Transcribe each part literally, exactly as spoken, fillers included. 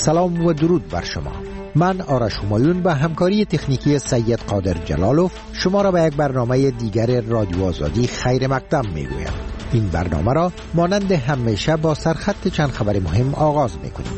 سلام و درود بر شما. من آرش همایون با همکاری تکنیکی سید قادر جلالوف شما را به یک برنامه دیگر رادیو آزادی خیر مقدم میگویم. این برنامه را مانند همیشه با سرخط چند خبر مهم آغاز میکنیم.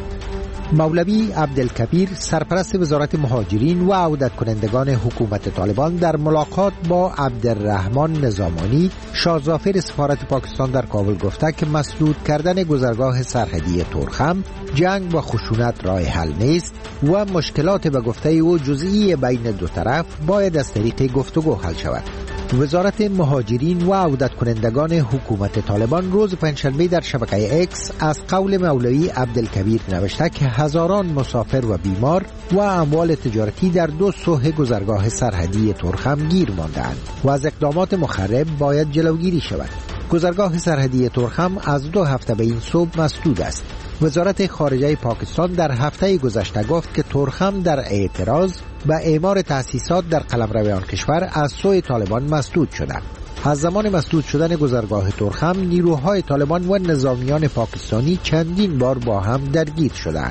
مولوی عبدالکبیر سرپرست وزارت مهاجرین و عودت کنندگان حکومت طالبان در ملاقات با عبدالرحمن نظامانی شاهزافر سفارت پاکستان در کابل گفته که مسدود کردن گذرگاه سرحدی تورخم جنگ و خشونت راه حل نیست و مشکلات به گفته او جزئی بین دو طرف باید از طریق گفتگو حل شود. وزارت مهاجرین و عودت کنندگان حکومت طالبان روز پنجشنبه در شبکه اکس از قول مولوی عبدالکبیر نوشته که هزاران مسافر و بیمار و اموال تجارتی در دو سوح گذرگاه سرحدی تورخم گیر مانده‌اند و از اقدامات مخرب باید جلوگیری شود. گذرگاه سرحدی تورخم از دو هفته به این سو مسدود است. وزارت خارجه پاکستان در هفته گذشته گفت که تورخم در اعتراض به اعمار تأسیسات در قلمرو آن کشور از سوی طالبان مسدود شده. از زمان مسدود شدن گذرگاه تورخم نیروهای طالبان و نظامیان پاکستانی چندین بار با هم درگیر شدند.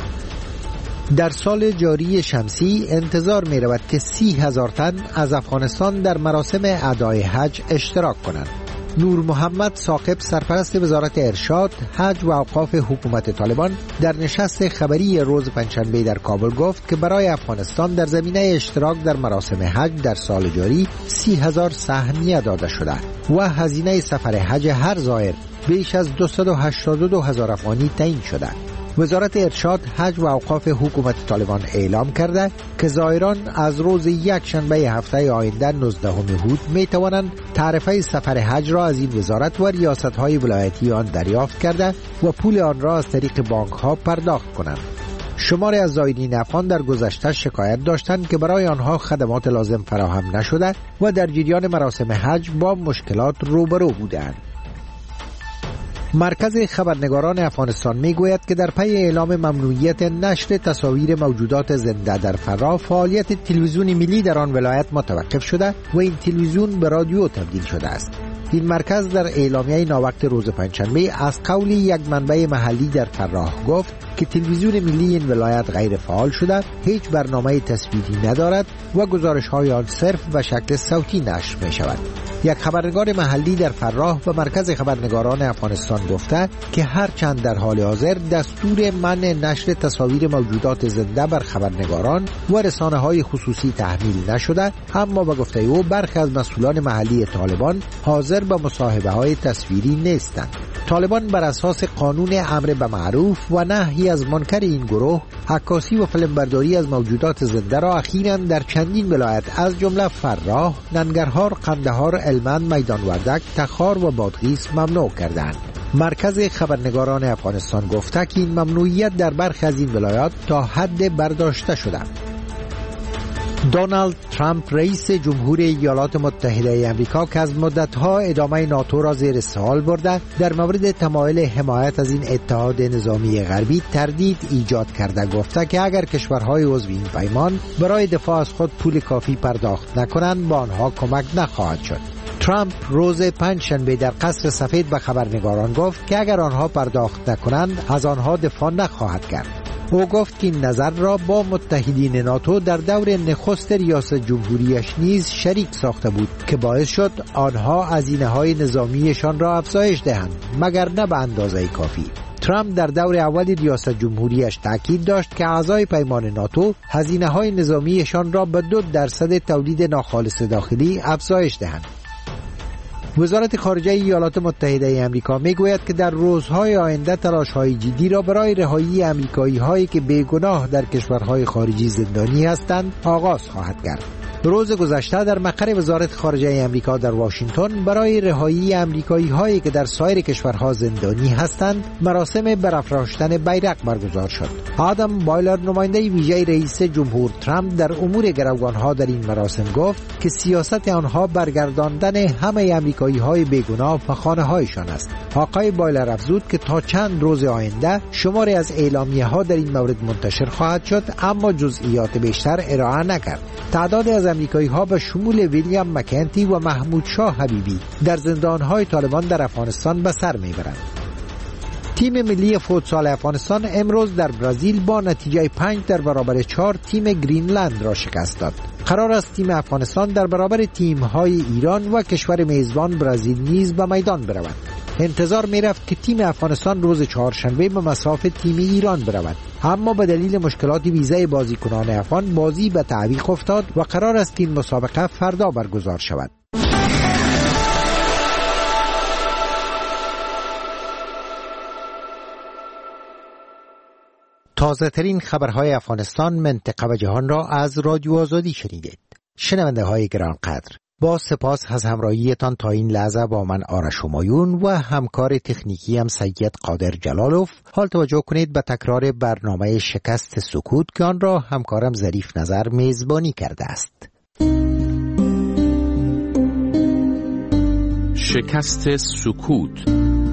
در سال جاری شمسی انتظار می رود که سی هزار تن از افغانستان در مراسم ادای حج اشتراک کنند. نور محمد ثاقب سرپرست وزارت ارشاد، حج و اوقاف حکومت طالبان در نشست خبری روز پنجشنبه در کابل گفت که برای افغانستان در زمینه اشتراک در مراسم حج در سال جاری سی هزار سهمیه داده شده و هزینه سفر حج هر زائر بیش از دویست و هشتاد و دو هزار افغانی تعیین شده. وزارت ارشاد، حج و اوقاف حکومت طالبان اعلام کرده که زائران از روز یک شنبه هفته آینده نوزدهم هود می توانند تعرفه سفر حج را از این وزارت و ریاست‌های ولایتی آن دریافت کرده و پول آن را از طریق بانک‌ها پرداخت کنند. شماری از زائرین افغان در گذشته شکایت داشتند که برای آنها خدمات لازم فراهم نشده و در جریان مراسم حج با مشکلات روبرو بودند. مرکز خبرنگاران افغانستان میگوید که در پی اعلام ممنوعیت نشر تصاویر موجودات زنده در فراه، فعالیت تلویزیون ملی در آن ولایت متوقف شده و این تلویزیون به رادیو تبدیل شده است. این مرکز در اعلامیه ناوقت روز پنجشنبه از قول یک منبع محلی در فراه گفت که تلویزیون ملی این ولایت غیر فعال شده، هیچ برنامه تصویری ندارد و گزارش‌های آن صرف و شکل صوتی نشر می شود. یک خبرنگار محلی در فراه و مرکز خبرنگاران افغانستان گفته که هرچند در حال حاضر دستور منع نشر تصاویر موجودات زنده بر خبرنگاران و رسانه‌های خصوصی تحمیل نشده، اما به گفته او برخی از مسئولان محلی طالبان حاضر به مصاحبه‌های تصویری نیستند. طالبان بر اساس قانون امر به معروف و نهی از منکر این گروه، عکاسی و فیلمبرداری از موجودات زنده را اخیراً در چندین ولایت از جمله فراه، ننگرهار، قندهار، هلمند، میدان وردک، تخار و بادغیس ممنوع کردند. مرکز خبرنگاران افغانستان گفته که این ممنوعیت در برخی از این ولایات تا حد برداشته شده. دونالد ترامپ رئیس جمهور ایالات متحده آمریکا که از مدتها ادامه ناتو را زیر سوال برده، در مورد تمایل حمایت از این اتحاد نظامی غربی تردید ایجاد کرده گفته که اگر کشورهای عضو این پیمان برای دفاع از خود پول کافی پرداخت نکنند با آنها کمک نخواهد شد. ترامپ روز پنجشنبه در قصر سفید به خبرنگاران گفت که اگر آنها پرداخت نکنند از آنها دفاع نخواهد کرد. او گفت که این نظر را با متحدین ناتو در دور نخست ریاست جمهوریش نیز شریک ساخته بود که باعث شد آنها هزینه‌های نظامیشان را افزایش دهند، مگر نه به اندازه کافی. ترامپ در دور اول ریاست جمهوریش تاکید داشت که اعضای پیمان ناتو هزینه‌های نظامیشان را به دو درصد تولید ناخالص داخلی افزایش دهند. وزارت خارجه ایالات متحده آمریکا میگوید که در روزهای آینده تلاش‌های جدی را برای رهایی آمریکایی‌هایی که بیگناه در کشورهای خارجی زندانی هستند آغاز خواهد کرد. روز گذشته در مقر وزارت خارجه آمریکا در واشنگتن برای رهایی آمریکایی‌هایی که در سایر کشورها زندانی هستند مراسم برافراشتن بیرق برگزار شد. آدم بایلر نماینده ویژه رئیس جمهور ترامپ در امور گروگان‌ها در این مراسم گفت که سیاست آنها برگرداندن همه آمریکایی‌های بیگناه به خانه‌هایشان است. آقای بایلر افزود که تا چند روز آینده شماری از اعلامیه‌ها در این مورد منتشر خواهد شد، اما جزئیات بیشتر ارائه نکرد. تعداد از آمریکایی‌ها به شمول ویلیام مکنتی و محمود شاه حبیبی در زندان‌های طالبان در افغانستان به سر می‌برند. تیم ملی فوتسال افغانستان امروز در برزیل با نتیجه پنج در برابر چهار تیم گرینلند را شکست داد. قرار است تیم افغانستان در برابر تیم‌های ایران و کشور میزبان برزیل نیز به میدان برود. انتظار می‌رفت که تیم افغانستان روز چهارشنبه به مصاف تیم ایران برود، اما به دلیل مشکلات ویزای بازیکنان افغان بازی به تعویق افتاد و قرار است که این مسابقه فردا برگزار شود. تازه ترین خبرهای افغانستان، منطقه و جهان را از رادیو آزادی شنیدید. شنونده های گرانقدر، با سپاس از همراهیتان تا این لحظه با من آرش همایون و همکار تکنیکی هم سید قادر جلالوف. حال توجه کنید به تکرار برنامه شکست سکوت که آن را همکارم ظریف نظر میزبانی کرده است. شکست سکوت.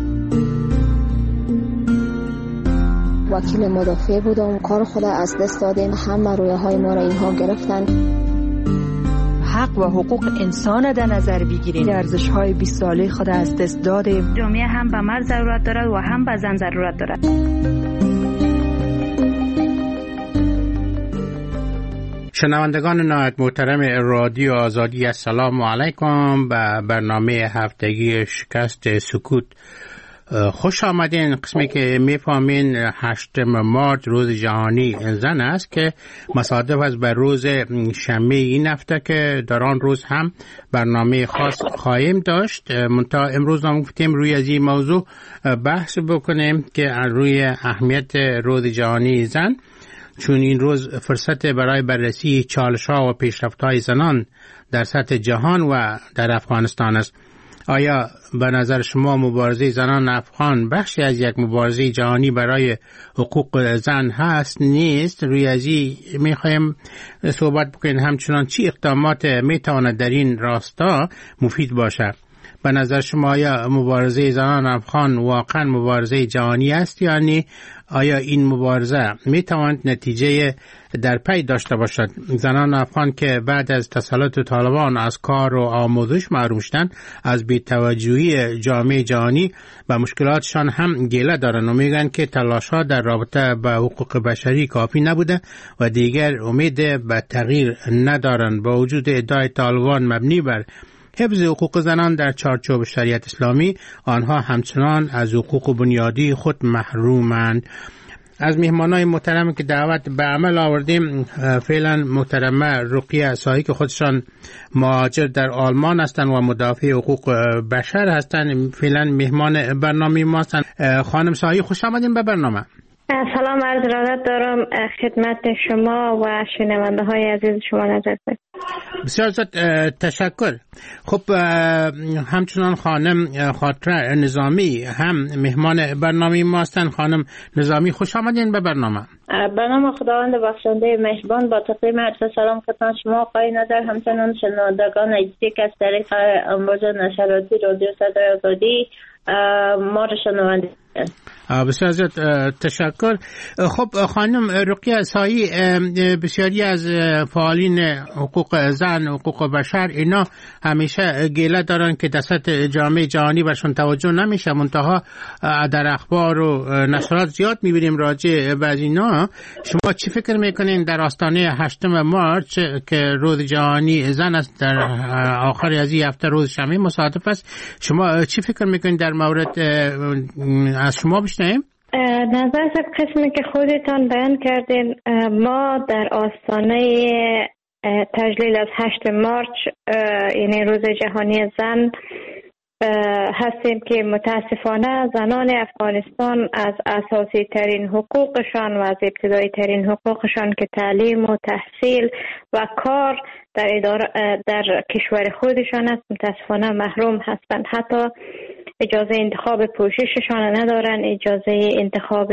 وکیل مدافع بودم، کار خود از دست دادیم، همه رویه های ما را اینها گرفتن. حق و حقوق انسان در نظر بگیریم، ارزش های بیست ساله خود از دست دادیم. جامعه هم به مرد ضرورت دارد و هم به زن ضرورت دارد. شنوندگان نهایت محترم رادیو آزادی، السلام علیکم. به برنامه هفتگی شکست سکوت خوش آمدین. قسمی که میفهمین هشتم مارس روز جهانی زن است که مصادف است به روز شنبه این هفته که در آن روز هم برنامه خاص خواهیم داشت. منتها امروز هم گفتیم روی از این موضوع بحث بکنیم که روی اهمیت روز جهانی زن، چون این روز فرصت برای بررسی چالش‌ها و پیشرفت‌های زنان در سطح جهان و در افغانستان است. آیا به نظر شما مبارزه زنان افغان بخشی از یک مبارزه جهانی برای حقوق زن هست نیست؟ روی ازی میخوایم صحبت بکنیم. همچنان چی اقدامات میتواند در این راستا مفید باشه؟ به نظر شما آیا مبارزه زنان افغان واقعا مبارزه جهانی است یا نه؟ آیا این مبارزه میتواند نتیجه در پی داشته باشد؟ زنان افغان که بعد از تسلط طالبان از کار و آموزش محروم شدند، از بی‌توجهی جامعه جهانی و مشکلاتشان هم گله دارند و میگن که تلاش‌ها در رابطه با حقوق بشری کافی نبوده و دیگر امید به تغییر ندارند. با وجود ادعای طالبان مبنی بر حفظ حقوق زنان در چارچوب شریعت اسلامی، آنها همچنان از حقوق بنیادی خود محرومند. از مهمانای محترم که دعوت به عمل آوردیم، فعلا محترمه رقیه سایی که خودشان مهاجر در آلمان هستند و مدافع حقوق بشر هستند، فعلا مهمان برنامه ما هستند. خانم سایی، خوش آمدین به برنامه. سلام، عرض ارادت دارم خدمت شما و شنونده های عزیز شما. نظر بید. بسیار زیاد تشکر. خب همچنان خانم خاطره نظامی هم مهمان برنامه ما هستند. خانم نظامی، خوش آمدین به برنامه. به نام خداوند بخشنده مهربان، با تقدیم عرض سلام خدمت شما آقای نظر، همچنان شنوندگان عزیزی که از طریق امواج نشراتی رادیو صدای آزادی ما را شنونده. بسیار زیاد تشکر. خب خانم رقیه سایی، بسیاری از فعالین حقوق زن، حقوق بشر، اینا همیشه گله دارن که دست جامعه جهانی برشون توجه نمیشه، منتها در اخبار و نشرات زیاد میبینیم راجع به اینا. شما چی فکر میکنین در آستانه هشتم مارس که روز جهانی زن است، در آخر از این هفته روز شنبه مصادف است، شما چی فکر میکنین در مورد از شما بشنویم؟ نظر قسمی که خودتان بیان کردین، ما در آستانه تجلیل از هشت مارس یعنی روز جهانی زن هستیم که متاسفانه زنان افغانستان از اساسی ترین حقوقشان و از ابتدایی ترین حقوقشان که تعلیم و تحصیل و کار در اداره در کشور خودشان است متاسفانه محروم هستند. حتی اجازه انتخاب پوشششان ندارن، اجازه انتخاب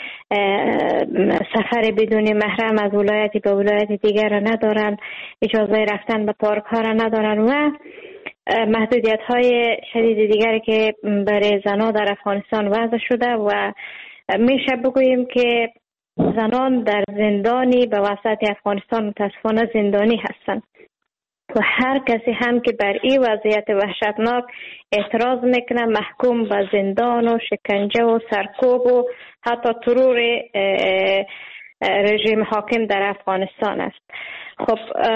سفر بدون محرم از ولایتی به ولایت دیگر ندارن، اجازه رفتن به پارک ها را ندارن و محدودیت های شدید دیگری که برای زنان در افغانستان وضع شده و میشه بگوییم که زنان در زندانی به وسط افغانستان متاسفانه زندانی هستند. و هر کسی هم که بر این وضعیت وحشتناک اعتراض میکنه محکوم به زندان و شکنجه و سرکوب و حتی ترور رژیم حاکم در افغانستان است. خب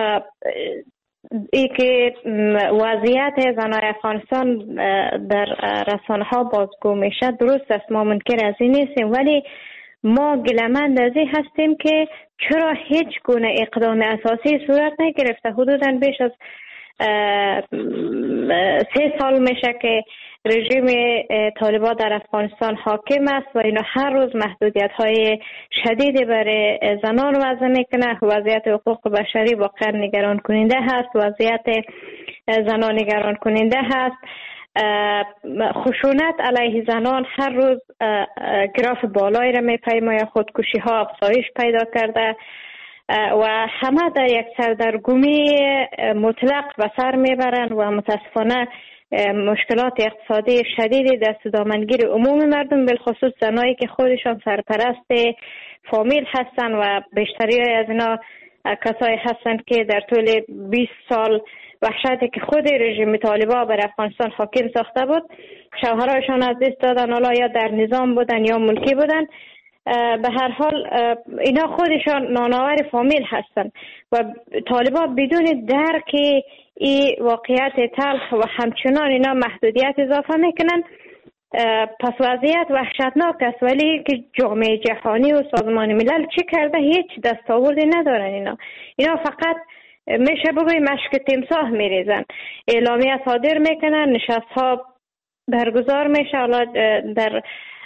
ای که وضعیت زنای افغانستان در رسانه ها بازگو میشه درست است، ما منکر از این نیستیم، ولی ما گله‌مند از این هستیم که چرا هیچ گونه اقدام اساسی صورت نگرفته. حدوداً بیش از سه سال میشه که رژیم طالبان در افغانستان حاکم است و اینا هر روز محدودیت های شدیدی برای زنان وضع میکنه. وضعیت حقوق بشری واقعا نگران کننده هست، وضعیت زنان نگران کننده هست. خشونت علیه زنان هر روز گراف بالایی را میپیماید، خودکشی ها افزایش پیدا کرده و همه در یک سردرگمی مطلق به سر میبرند و متاسفانه مشکلات اقتصادی شدیدی دست دامنگیر عموم مردم، بالخصوص زنایی که خودشان سرپرست فامیل هستند و بیشتری از اینا کسایی هستند که در طول بیست سال وحشتی که خود رژیم طالبان بر افغانستان حاکم ساخته بود شوهرایشان از دست دادن، حالا یا در نظام بودن یا ملکی بودن. به هر حال اینا خودشان نانآور فامیل هستند و طالبان بدون درک این واقعیت تلخ و همچنان اینا محدودیت اضافه میکنن. پس وضعیت وحشتناک است، ولی که جامعه جهانی و سازمان ملل چه کرده؟ هیچ دستاوردی ندارن. اینا اینا فقط میشه بگوی مشک تمساح میریزن، اعلامیه صادر میکنن، نشست ها برگزار میشه حالا در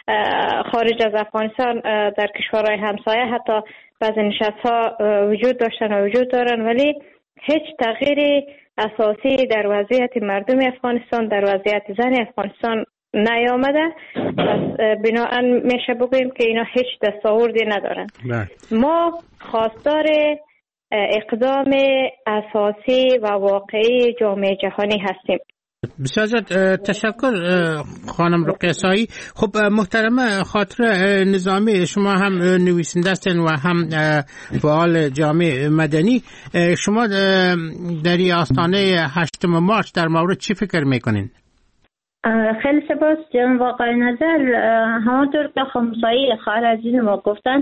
خارج از افغانستان در کشورهای همسایه، حتی بعضی نشست ها وجود داشتن و وجود دارن، ولی هیچ تغییر اساسی در وضعیت مردم افغانستان، در وضعیت زن افغانستان نیامده. پس بناهن میشه بگوییم که اینا هیچ دستاوردی ندارن. ما خواستار اقدام اساسی و واقعی جامعه جهانی هستیم. بسیار تشکر خانم رقیه سایی. خب محترمه، خاطر نظامی شما هم نویسنده هستین و هم فعال جامعه مدنی، شما در آستانه هشتم مارچ در مورد چی فکر میکنین؟ خیلی سپاس جناب آقای نظر. همانطور که خمسایی خواهر عزیز ما گفتن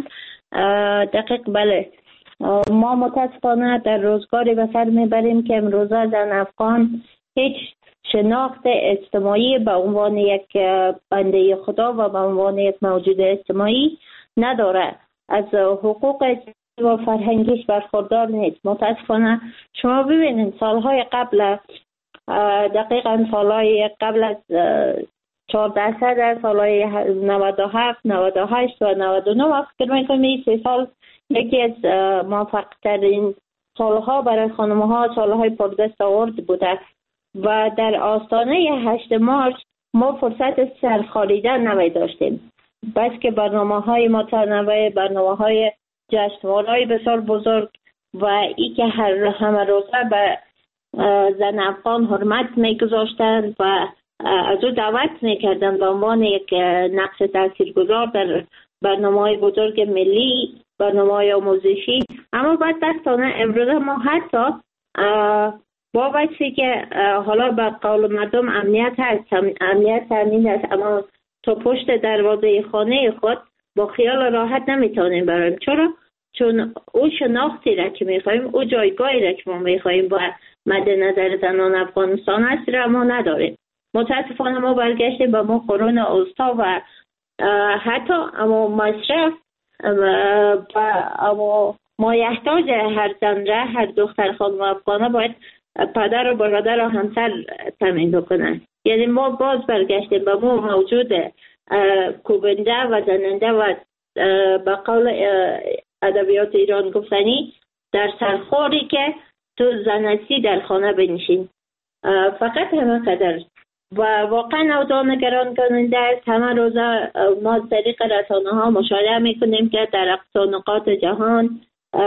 دقیق بله، ما متاسفانه در روزگاری به سر میبریم که امروزه زن افغان هیچ شناخت اجتماعی به عنوان یک بنده خدا و به عنوان یک موجود اجتماعی نداره، از حقوق و فرهنگیش برخوردار نیست. متاسفانه شما ببینید سالهای قبل، دقیقا سالهای قبل از چهارده سال، سالهای نود و هفت، نود و هشت و نود و نه، فکر میکنم این سه سال یکی از موفق ترین سالها برای خانمها سالهای پردستاورد بوده و در آستانه هشت مارچ ما فرصت سرخاریدن نمی داشتیم، بس که برنامه های متنوع، برنامه های جشنواره‌های بسیار بزرگ و ای که هر همه روزه به زن افغان حرمت می گذاشتن و از او دعوت می کردن به عنوان یک نقش تاثیرگذار در برنامه های بزرگ ملی، برنامه های آموزشی. اما بعد دستانه امروز ما حتی با وجهی که حالا به قول مردم امنیت هست، امنیت تامین است، اما تا پشت دروازه خانه خود با خیال راحت نمیتونیم بریم. چرا؟ چون او شناختی را که میخواییم، او جایگاهی را که ما میخواییم با مد نظر زنان افغانستان هست را ما نداریم. متاسفانه ما برگشتیم به ما قرون اوستا و حتی اما مصرف و اما ما یحتاج هر زن را، هر دختر خانم افغانه باید پدر و برادر و همسر تامین بکنن. یعنی ما باز برگشتیم به ما موجود کوبنده و زننده و به قول ادبیات ایران گفتنی در سرخوری که تو زنسی در خانه بنشین. فقط همه قدر و واقعا اوضاع نگران کننده است. همه روزا ما از طریق رسانه ها مشاهده میکنیم که در اقصا نقاط جهان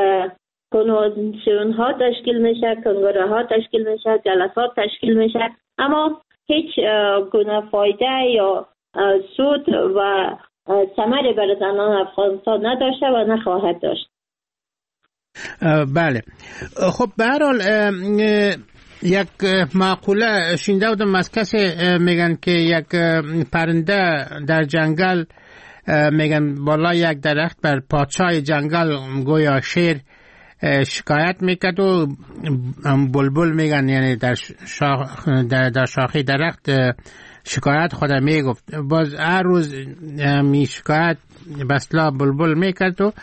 کنوانسیون ها تشکیل میشه، کنگره ها تشکیل میشه، جلسات تشکیل میشه، اما هیچ گونه فایده یا سود و ثمری برای زنان افغانستان نداشته و نخواهد داشت. بله. خب به هر حال یک معقوله شنیده بودم از کسی میگن که یک پرنده در جنگل میگن بالا یک درخت بر پادشاه جنگل گویا شیر شکایت میکرد و بلبل میگن یعنی در شاخ در, در شاخه درخت شکایت خودم میگفت. باز هر روز می شکایت بسلا بلبل میکرد و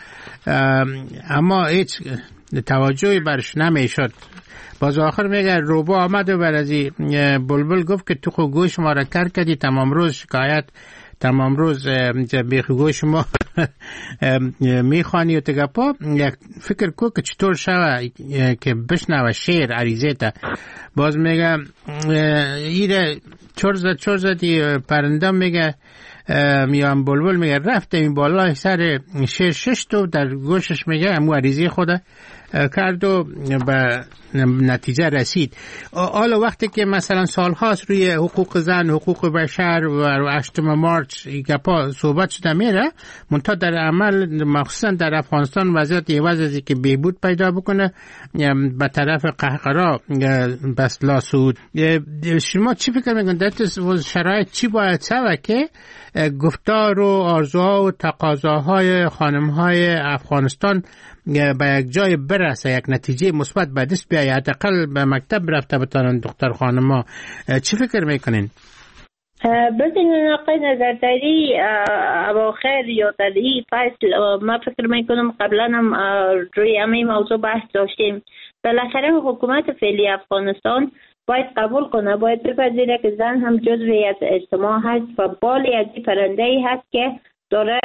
اما هیچ توجهی برش نمیشد. باز آخر میگه روبا آمد و بر از بلبل گفت که تو خو گوش ما را کر کردی، تمام روز شکایت، تمام روز بیخ گوش ما میخوانی و تگپا یک فکر کو که چطور شوه که بشنوه شیر عریضه تا. باز میگه ایره چور زد چور زدی پرنده میگه میان بلبل میگه رفته این بالا سر شیر شش تو در گوشش میگه امو عریضه خوده کرد و به نتیجه رسید. حالا وقتی که مثلا سالهاست روی حقوق زن، حقوق بشر و هشتم مارچ گپا صحبت شده میره، منتها در عمل مخصوصا در افغانستان وضعیت عوض از که بهبود پیدا بکنه به طرف قهقرا بسلا سود. شما چی فکر میکنید در شرایط چی باید سوه که گفتار و آرزوها و تقاضاهای خانمهای افغانستان به یک جای برسه، یک نتیجه مثبت به دست بیاید، حداقل به مکتب رفته بتانن دختر خانم‌ها؟ چی فکر میکنین؟ ببینید آقای نظرداری، اواخر یا در این فصل ما فکر میکنم قبلا هم روی همین موضوع بحث داشتیم. بالاخره حکومت فعلی افغانستان باید قبول کنه، باید بپذیره که زن هم جزوی از اجتماع هست و بالی از این پرنده‌ای هست که داره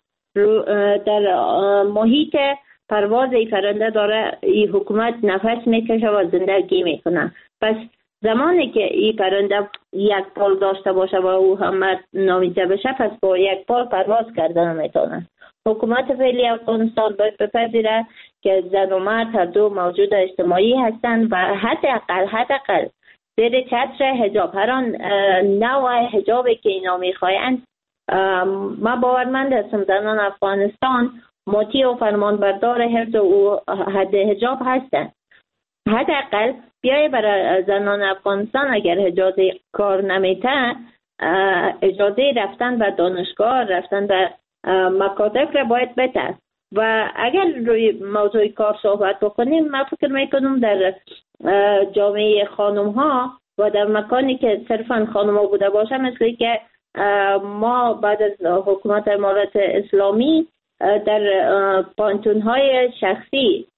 در محیط پرواز این پرنده داره این حکومت نفس میکشه و زندگی میکنه. پس زمانی که این پرنده یک پال داشته باشه و او هم نامیده بشه، پس با یک پال پرواز کردن میتونه. حکومت فعلی افغانستان باید بپذیره که زن و مرد هر دو موجود اجتماعی هستند و حداقل حداقل زیر چتر حجاب، هر آن نوع حجابی که اینا میخواهند، ما باورمند هستم زنان افغانستان مطیع و فرمانبردار حفظ و حد حجاب هستند. حداقل بیای برای زنان افغانستان اگر اجازه کار نمیته، اجازه رفتن به دانشگاه، رفتن به مکاتب را باید بده. و اگر روی موضوع کار صحبت بکنیم، من فکر میکنم در جامعه خانم ها و در مکانی که صرفا خانم ها بوده باشه، مثل که ما بعد از حکومت امارت اسلامی در پانتون های شخصی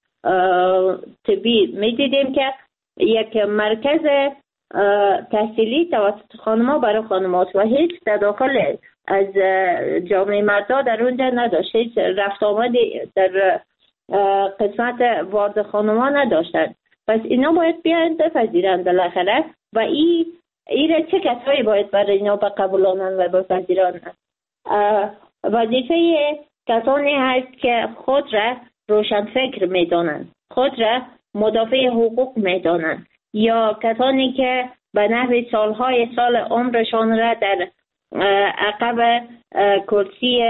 طبی می دیدیم که یک مرکز تحصیلی توسط خانم‌ها برای خانم‌هاست و هیچ تداخل از جامعه مردا در اونجا نداشت، هیچ رفت آمد در قسمت وارد خانم‌ها نداشتند. پس اینا باید بیاین بپذیرند بالاخره و این این چه کسایی باید برای اینا بقبولانند و بپذیرند؟ وظیفه کسانی هست که خود را روشن فکر میدانند، خود را مدافع حقوق میدانند، یا کسانی که به نحو سالهای سال عمرشان را در عقب کرسی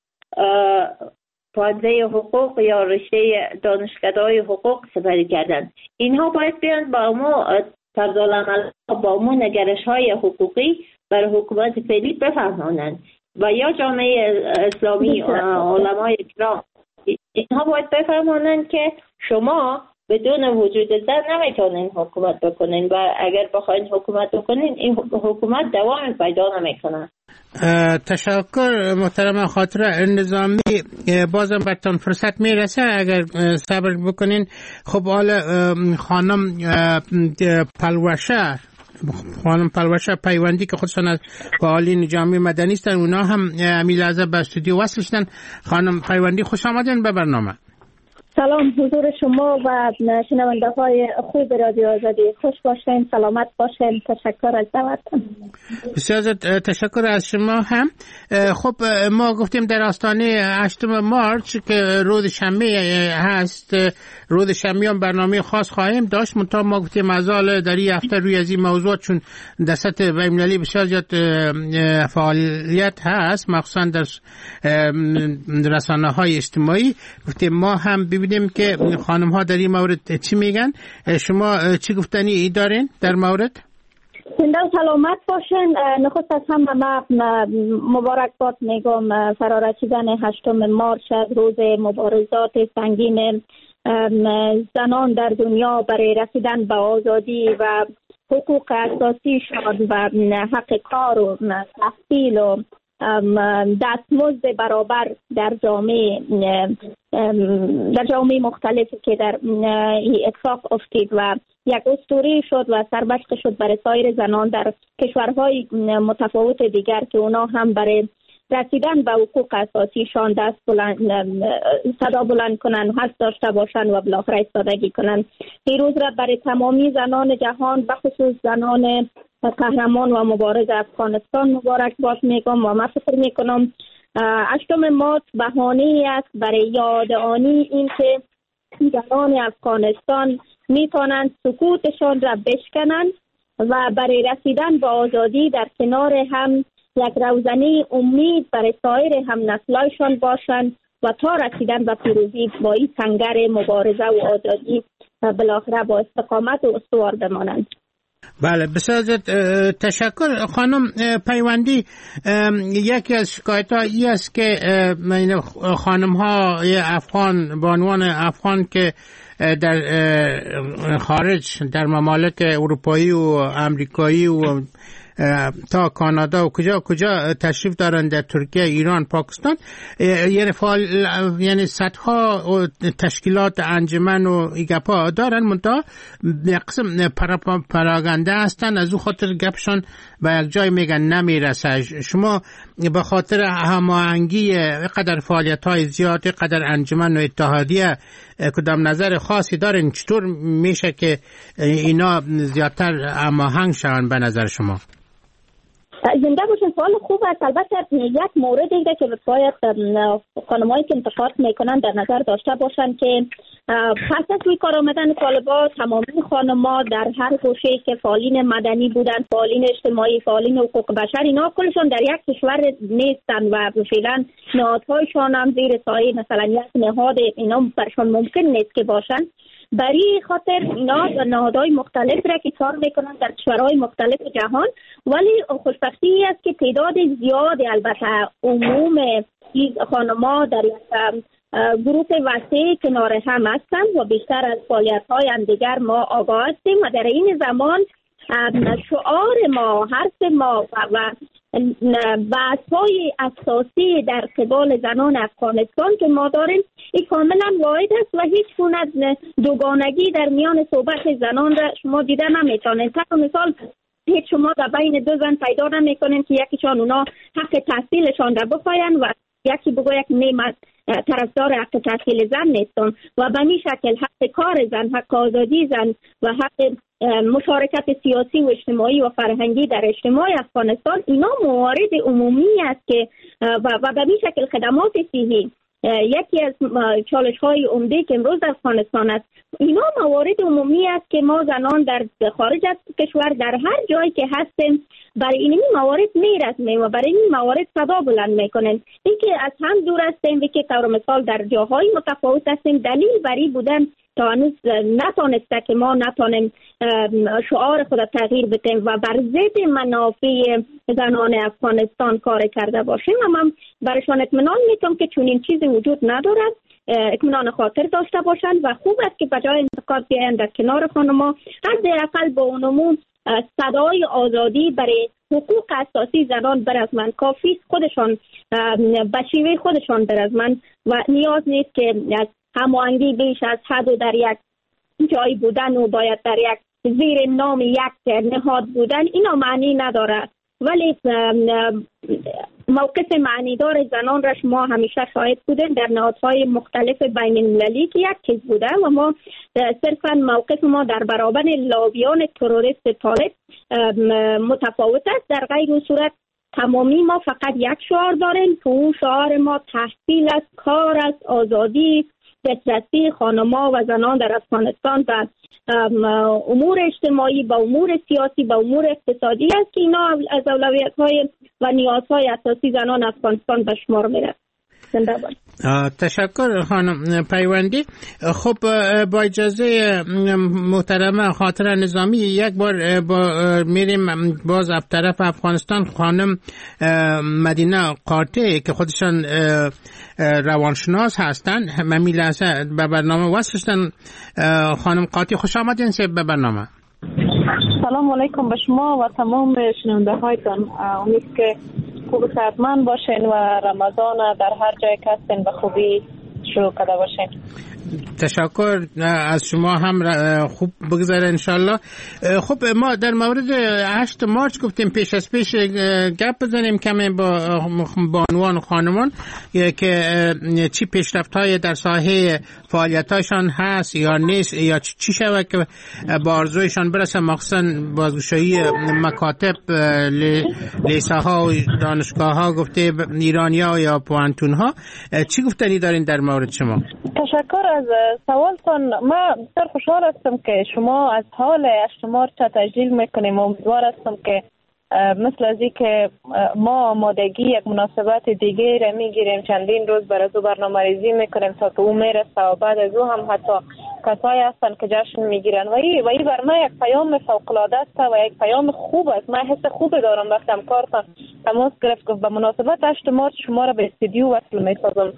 پانزه حقوق یا رشته دانشکده‌های حقوق سپری کردند. اینها باید بیان با ما طرزالعمل با ما نگرش های حقوقی برای حکومت فعلی بفهمانند و یا جامعه اسلامی علمای اکرام اینها باید بفهمانند که شما بدون وجود زن نمیتونین حکومت بکنین و اگر بخواین حکومت بکنین این حکومت دوام پیدا نمیکنه. تشکر محترم خاطره نظامی، بازم براتون فرصت میرسه اگر صبر بکنین. خب حالا خانم پلوشه خانم پلوشه پیوندی که خودشان از فعالین جامعه مدنی هستن، اونا هم امی لحظه به استودیو وصل شدن. خانم پیوندی خوش آمدین به برنامه. سلام حضور شما و شنونده های خوب رادیو آزادی، خوش باشین، سلامت باشین. تشکر از دعوتتون. بسیار تشکر از شما هم. خب ما گفتیم در آستانه هشتم مارچ که روز شنبه هست، روز شنبه هم برنامه خاص خواهیم داشت، منتها ما گفتیم مازال در این هفته روی از این موضوع چون دست بین‌المللی بسیار زیاد فعالیت هست، مخصوصا در رسانه های اجتماعی، گفتیم ما هم ببینیم ببینیم که خانم ها در این مورد چی میگن. شما چی گفتنی ای دارین در مورد؟ زنده و سلامت باشین. نخست از همه من مبارکباد میگم فرارسیدن هشتم مارچ از روز مبارزات سنگین زنان در دنیا برای رسیدن به آزادی و حقوق اساسی شد و حق کار و تحصیل و دستمزد برابر در جامعه در جامعه مختلفی که در اتفاق افتید و یک اسطوره شد و سربشق شد برای سایر زنان در کشورهای متفاوت دیگر که اونا هم برای رسیدن به حقوق اساسیشان دست بلند صدا بلند کنن و حس داشته باشن و بالاخره ایستادگی کنن. پیروز را برای تمامی زنان جهان به خصوص زنان قهرمان و مبارز افغانستان مبارکباد میگم و من فکر میکنم هشتم مارچ بهانه‌ای است برای یادآنی اینکه زنان افغانستان میتونند سکوتشان را بشکنند و برای رسیدن به آزادی در کنار هم یک روزنه امید برای سایر هم نسلایشان باشند و تا رسیدن به پیروزی با این سنگر مبارزه و آزادی بالاخره با استقامت و استوار بمانند. بله بسیار تشکر خانم پیوندی. یکی از شکایت ها ای است که خانم ها افغان بانوان افغان که در خارج در ممالک اروپایی و امریکایی و تا کانادا و کجا کجا تشریف دارن در ترکیه، ایران، پاکستان، یعنی فعال یعنی صدها تشکیلات انجمن و گپا دارن منتها قسم پراگنده هستن، از او خاطر گپشان به یک جای میگن نمیرسه. شما به خاطر هماهنگی قدر فعالیت های زیاد قدر انجمن و اتحادیه کدام نظر خاصی دارین؟ چطور میشه که اینا زیادتر هماهنگ شون به نظر شما؟ زنده باشین. سوال خوب است. البته یک مورد دیگه که باید خانمایی که انتقاد میکنن در نظر داشته باشن که پس از روی کار آمدن طالبان تمامی خانم‌ها در هر گوشه‌ای که فعالین مدنی بودن، فعالین اجتماعی، فعالین حقوق بشر، اینا کلشون در یک کشور نیستن و فعلا نهادهایشان هم زیر سایه مثلا یک نهاد اینا برشان ممکن نیست که باشن. برای خاطر اینا نهادهای مختلف را که کار میکنن در کشورهای مختلف جهان، ولی خوشبختی است که تعداد زیاد البته عموم خانم‌ها در یک گروه وسیع کنار هم هستند و بیشتر از فعالیت‌های هم دیگر ما آگاه هستیم و در این زمان شعار ما، حرف ما و بحث‌های اساسی در قبال زنان افغانستان که ما داریم این کاملا واحد است و هیچ گونه دوگانگی در میان صحبت زنان را شما دیده نمیتونید. تا مثال هیچ شما در بین دو زن پیدا نمیکنین که یکیشان اونا حق تحصیلشان را بخواین و یکی بگو یک نعمت طرفدار حق تحصیل زن نیستن و به این شکل حق کار زن، حق آزادی زن و حق مشارکت سیاسی و اجتماعی و فرهنگی در اجتماع افغانستان اینا موارد عمومی است که و به این شکل خدمات صحی یکی از چالش های عمده که امروز در افغانستان است. اینا موارد عمومی است که ما زنان در خارج از کشور در هر جایی که هستیم برای این موارد میرسیم و برای این موارد صدا بلند میکنیم. اینکه از هم دور هستیم و که طور مثال در جاهای متفاوت هستیم دلیل برای بودن تا هنوز نتانسته که ما نتانیم شعار خود تغییر بدیم و بر ضد منافع زنان افغانستان کار کرده باشیم. و من برایشان اطمینان میتونم که چنین چیزی وجود ندارد، اطمینان خاطر داشته باشند و خوب است که بجای انتقاد بیاین در کنار خانم‌ها حداقل با اونمون صدای آزادی برای حقوق اساسی زنان برازمند. کافی خودشان به شیوه خودشان برازمند و نیاز نیست که از هماهنگی بیش از حد و در یک جای بودن و باید در یک زیر نام یک نهاد بودن اینا معنی نداره. ولی موقف معنیدار زنان را شما همیشه شاهد بودن در نهادهای مختلف بین المللی که یک چیز بوده و ما صرفا موقف ما در برابر لابیان تروریست طالب متفاوت است. در غیر صورت تمامی ما فقط یک شعار داریم که اون شعار ما تحصیل است، کار است، آزادی، دسترسی خانم‌ها و زنان در افغانستان و امور اجتماعی با امور سیاسی با امور اقتصادی است که اینا از اولویت‌های و نیازهای اساسی زنان افغانستان به شمار می‌رسد. زنده باد. تشکر خانم پیوندی. خب با اجازه محترمه خاطره نظامی یک بار با میریم باز از طرف افغانستان. خانم مدینه قاطع که خودشان روانشناس هستن ممی لحظه به برنامه وصلشتن. خانم قاطع خوش آمدین به برنامه. سلام علیکم به شما و تمام شنونده هایتان. امید که خوب صحتمند باشین و رمضان در هر جای که هستین به خوبی شروع کرده باشین. تشکر از شما هم خوب بگذره انشالله. خب ما در مورد هشت مارچ گفتیم پیش از پیش گپ بزنیم کمی با بانوان و خانمان که چی پیشرفت های در ساحه فعالیتاشان هست یا نیست یا چی شود که با آرزویشان برسه، مخصوصا بازگشایی مکاتب لیسه ها و دانشگاه ها گفته ایرانی ها یا پوانتون ها. چی گفتنی دارین در مورد شما؟ تشکر از سوالتان. ما بسیار خوشحال هستم که شما از حال هشت مارچ تجلیل میکنیم. امیدوار هستم که مثل از این که ما آمادگی یک مناسبت دیگه را میگیریم چندین روز بر از او برنامه ریزی میکنیم تا که او میرسه و بعد از او هم حتی کسایی هستن که جشن میگیرن و این و این بر ما یک پیام فوق العاده است و یک پیام خوب است. من حس خوب دارم وقتی همکارتان تماس گرفت که به مناسبت هشت مارچ شما را به استودیو وصل میسازم.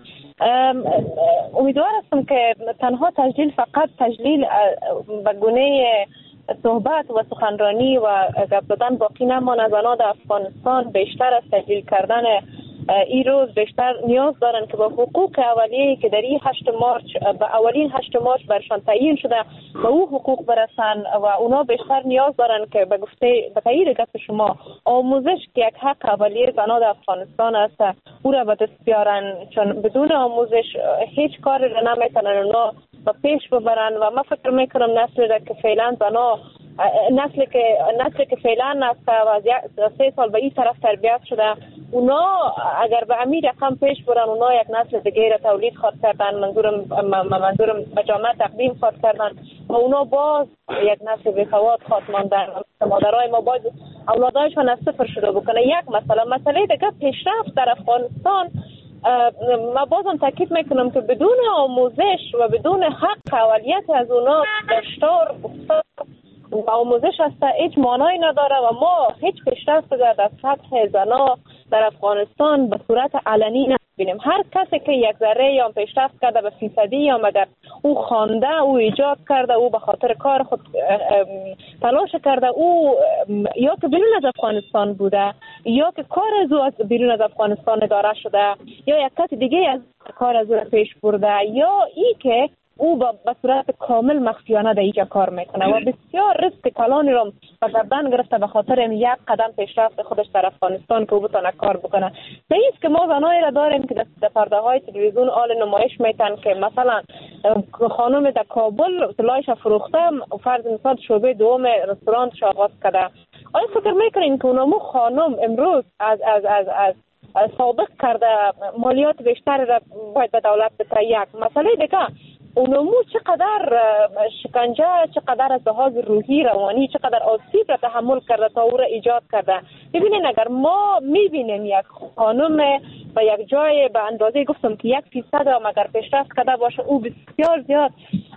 امیدوار هستم که تنها تجلیل فقط تجلیل به گونه صحبت و سخنرانی و گپ زدن باقی نمانه. زنان افغانستان بیشتر از تجلیل کردن این روز بیشتر نیاز دارن که با حقوق اولیه‌ای که در این هشت مارچ به اولین هشت مارچ برشان تعیین شده به او حقوق برسن و اونا بیشتر نیاز دارن که به گفته به تایید گفت شما آموزش که یک حق اولیه زنان افغانستان است او را به دست بیارن، چون بدون آموزش هیچ کاری را نمیتونن اونا و پیش ببرن. و من فکر میکنم نسل را که فعلا زنا نسل که نسل که فعلا است و از سه سال به این طرف تربیت شده اونا اگر به امیر رقم پیش برن اونا یک نسل دیگه را تولید خواهد کردن. منظورم منظورم به جامعه تقدیم خواهد کردن و اونا باز یک نسل بی‌سواد خواهد ماندن. مادرای ما باید اولادایشان از صفر شروع بکنه. یک مسئله مسئله دیگه پیشرفت در افغانستان. ما بازم تاکید میکنم که بدون آموزش و بدون حق اولیت از اونا دشتار و آموزش هسته هیچ معنایی نداره و ما هیچ پیشرفت در سطح زنا در افغانستان به صورت علنی نبینیم. هر کسی که یک ذره یا پیشرفت کرده به فیصدی یا مگر او خوانده او ایجاد کرده او به خاطر کار خود تلاش کرده او یا که بیرون از افغانستان بوده یا که کار از او از بیرون از افغانستان اداره شده یا یک کس دیگه از کار از او پیش برده یا ای که او به صورت کامل مخفیانه در اینجا کار میکنه و بسیار ریسک کلانی رو به گردن گرفته به خاطر یک قدم پیشرفت خودش در افغانستان که او بتونه کار بکنه. صحیح است که ما زنایی را داریم که در پرده های تلویزیون آل نمایش میتن که مثلا خانم در کابل سلایش فروخته فرض مثال شعبه دوم رستورانش آغاز کرده. آیا فکر میکنین که اونمو خانم امروز از از از از سابق کرده مالیات بیشتر را باید به دولت بده؟ یک مسئله دیگه اونمو چقدر شکنجه چقدر از لحاظ روحی روانی چقدر آسیب را تحمل کرده تا او را ایجاد کرده. ببینین اگر ما میبینیم یک خانم و یک جای به اندازه گفتم که یک فیصد هم اگر پیشرفت کرده باشه او بسیار زیاد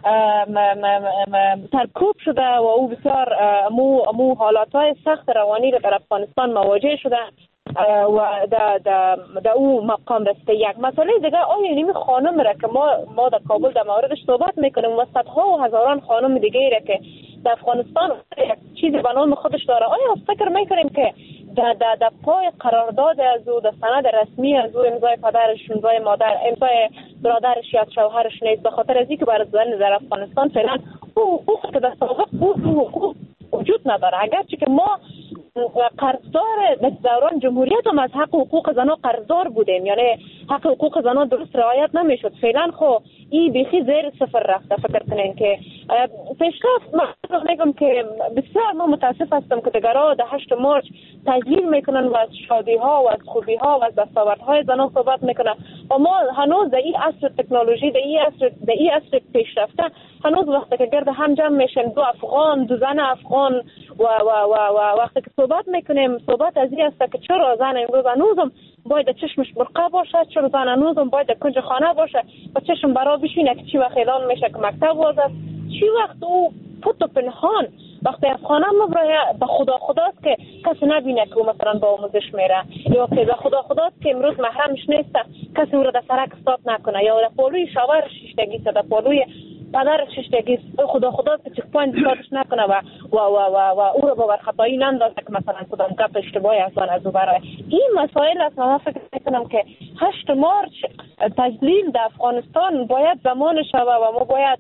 ترکوب شده و او بسیار امو, امو حالاتهای سخت روانی را در افغانستان مواجه شده و در دا دا او مقام رسته. یک مسئله دیگه آیا این خانم را که ما ما در کابل در موردش صحبت میکنیم و صدها و هزاران خانم دیگه را که در افغانستان یک چیزی به نام خودش داره، آیا فکر میکنیم که در در در پای قرارداد از او در سند رسمی از او امضای پدرش امضای مادر امضای برادرش یا شوهرش نیست به خاطر از اینکه برای زن در افغانستان فعلا او حقوق که در سابق بود حقوق وجود نداره. اگرچه که ما قرضدار در دوران جمهوریت هم از حق حقوق زنان قرضدار بودیم، یعنی حق حقوق زنان درست رعایت نمیشد. فعلا خو این بیخی زیر صفر رفته. فکر کنین که پیشرفت من میگم که بسیار ما متاسف هستم که دگرها در هشت مارچ تجلیل میکنن و از شادی ها و از خوبی ها و از دستاوردهای زنان صحبت میکنن و ما هنوز در این عصر تکنولوژی در این عصر در این عصر پیشرفته هنوز وقتی که گرد هم جمع میشن دو افغان دو زن افغان و و و و وقتی که صحبت میکنیم صحبت از این است که چرا زن امروز هنوزم باید چشمش برقه باشه، چرا زن هنوزم باید کنج خانه باشه و چشم برا بشینه که چی وقت اعلان میشه که مکتب باز است، چی وقت او پت و پنهان وقتی از خانه مبرایه به خدا خداست که کسی نبینه که او مثلا با آموزش میره یا که به خدا خداست که امروز محرمش نیسته کسی او را در سرک استاپ نکنه یا در پالوی شاور شیشتگی در پالوی پدر شیشتگی خدا خداست که چک پوینت استاپش نکنه و و و و, و او را باور خطایی نندازه که مثلا کدام گپ اشتباهی اصلا از او برای این مسائل است. من فکر میکنم که هشت مارچ تجلیل در افغانستان باید زمان شوه و ما باید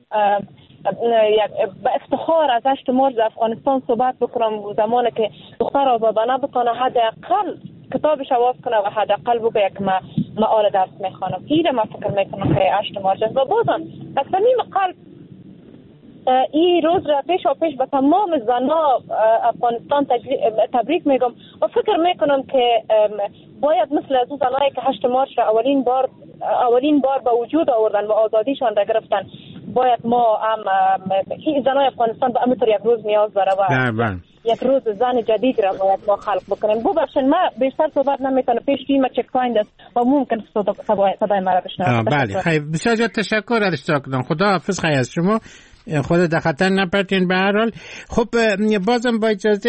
به افتخار از هشت مارچ در افغانستان صحبت بکنم زمانی که دختر آزادانه بکنه حداقل کتابش آواز کنه و حداقل بگه که ما مقاله درس میخوانم. اینه من فکر میکنم که هشت مارچ است و بازم از صمیم قلب این روز را پیش و پیش به تمام زنها افغانستان تبریک میگم و فکر میکنم که باید مثل از اون زنایی که هشت مارچ را اولین بار اولین بار به وجود آوردن و آزادیشان را گرفتن باید ما هم این زنای افغانستان به همینطور یک روز نیاز داره و یک روز زن جدید را باید ما خلق بکنیم. ببخشید ما بیشتر صحبت نمیکنم پیش این چک پوینت است و ممکن صدای مرا بشنوید. بله خیلی بسیار زیاد تشکر از اشتراکتان. خدا حافظ. خیلی از شما خود در خطر نپرتین. به هر حال خب بازم با اجازه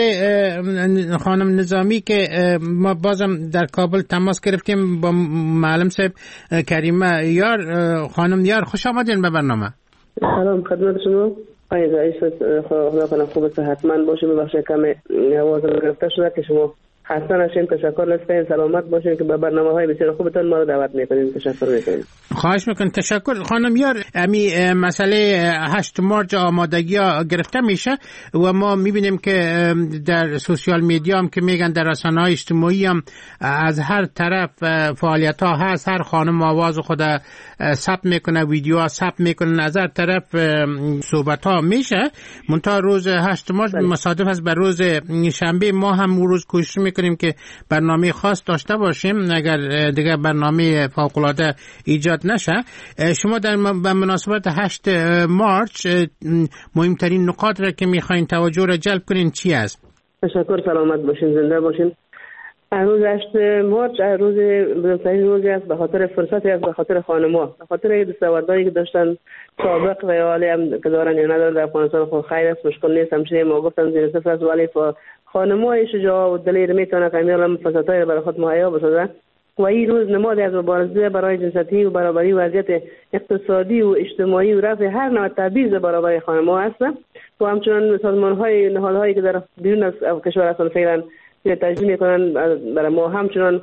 خانم نظامی که ما بازم در کابل تماس گرفتیم با معلم صاحب کریمه یار. خانم یار خوش آمدین به برنامه. سلام خدمت شما. آقای رئیس خدا کنه خوب صحتمند باشید. ببخشید کم آوازم گرفته شده که شما خسته نشین. تشکر لطفاً سلامت باشین که به برنامه‌های بسیار خوبتون ما رو دعوت می‌کنیم. تشکر می‌کنیم. خواهش می‌کنم. تشکر خانم یار. امی مسئله هشت مارچ آمادگی‌ها گرفته میشه و ما می‌بینیم که در سوشال میدیا هم که میگن در رسانه‌های اجتماعی هم از هر طرف فعالیت‌ها هست. هر خانم آواز خود ثبت میکنه، ویدیوها ثبت میکنه، از هر طرف صحبت‌ها میشه. منتها روز هشت مارچ مصادف است بر روز شنبه. ما هم روز کوشش میکنیم که برنامه خاص داشته باشیم اگر دیگه برنامه فوق‌العاده ایجاد نشه. شما در به مناسبت هشت مارچ مهمترین نکات را که میخواین توجه را جلب کنین چی است؟ تشکر. سلامت باشین، زنده باشین. روز هشت مارچ روز بزرگترین روزی است به خاطر فرصتی است به خاطر خانم‌ها، به خاطر دستاوردهایی که داشتن سابق و حالی هم که دارن یا ندارن در افغانستان. خود خیر است، مشکل نیست. همچنین ما گفتم زیر صفر است ولی خانم‌های شجاع و دلیر میتونه کامیابا فرصت‌های برای خود مهیا بسازه و این روز نمادی از مبارزه برای جنسیتی و برابری و وضعیت اقتصادی و اجتماعی و رفع هر نوع تبعیض برابر خانم‌ها است و همچنین سازمان‌های نهادهایی که در بیرون از کشور هستند فعلا تجلیل میکنن برای ما همچنان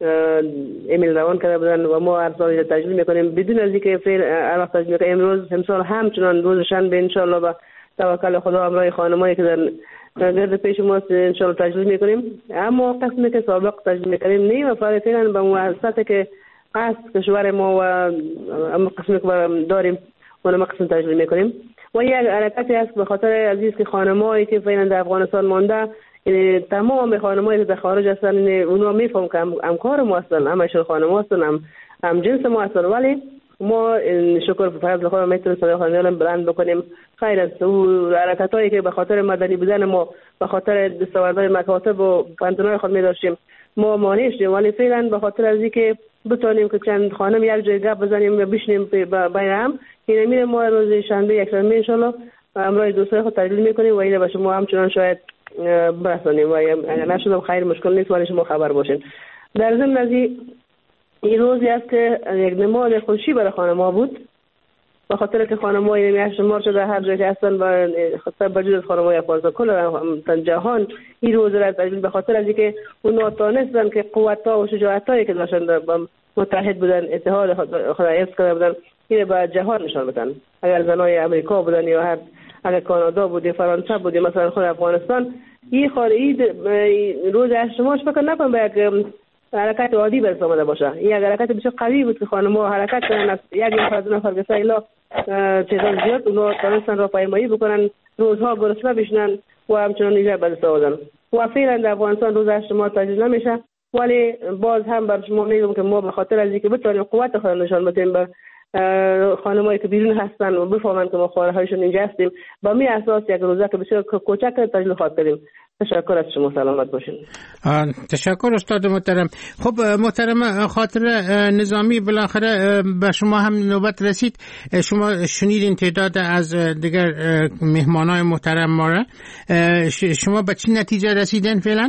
ایمیل روان کرده بودن و ما هر سال تجلیل میکنیم بدون از اینکه فعل هر وقت تجلیل میکنیم. امروز امسال همچنان روز شنبه ان شاء الله با توکل خدا همراه خانمایی که در گرد پیش ما ان شاء الله تجلیل میکنیم. اما قسمی که سابق تجلیل میکنیم نه و فعلا به مؤسساتی که قصد کشور ما و اما قسمی که داریم اونم قسم تجلیل میکنیم و یک حرکتی است به خاطر عزیز که خانمایی که فعلا در افغانستان مانده، تمام خانمایی که در خارج هستن اونا میفهم که همکار ما هستن، همشون خانم هستن، هم, هم جنس ما هستن، ولی ما شکر به فضل خدا میتونیم صدای خانم‌ها بلند بکنیم. خیر است. او حرکتایی که به خاطر مدنی بودن ما به خاطر دستاوردهای مکاتب و پانتونای خود می‌داشتیم ما مانع شدیم، ولی فعلا به خاطر از اینکه بتونیم که چند خانم یک جای گپ بزنیم و بشینیم بین هم، این میره ما روز شنبه یک شنبه ان شاء الله امروز دوستای خود تجلیل میکنیم و اینه به شما همچنان شاید برسانیم و اگر نشدم خیر مشکل نیست ولی شما خبر باشین. در ضمن از این روزی است که یک نماد خوشی برای خانم‌ها بود به خاطر که خانم‌ها این هشت مارچ در هر جای که هستن و خاطر بجز از خانم‌های افغانستان کل جهان این روز را تجلیل به خاطر از اینکه اونا تانستن که قوت‌ها و شجاعتایی که داشتن متحد بودن، اتحاد خود حفظ کرده بودن، این به جهان نشان بدن. اگر زنای امریکا بودن یا هر اگر کانادا بود یا فرانسه بود یا مثلا خود افغانستان، این خارجی روز هشت مارچ فکر نکنم به یک حرکت عادی برس آمده باشه. این یک حرکت بسیار قوی بود که خانم‌ها حرکت کنن، یک نفر دو نفر که سیلا چیزا زیاد اونا تونستن را پایمایی بکنن، روزها گرسنه بشنن و همچنان اینجا به دست آوردن. و فعلا در افغانستان روز هشت مارچ تجلیل نمیشه، ولی باز هم بر شما میگم که ما به خاطر از اینکه بتونیم قوت خود نشان بدیم به خانمایی که بیرون هستن و بفهمن که ما خواهرهایشون اینجا هستیم، با می اساس یک روزه که بسیار کوچک تجلیل خواهد کردیم. تشکر از شما، سلامت باشین. تشکر استاد محترم. خب محترم خاطر نظامی، بالاخره به شما هم نوبت رسید. شما شنیدین تعداد از دیگر مهمانای محترم ما را. شما به چه نتیجه رسیدین فعلا؟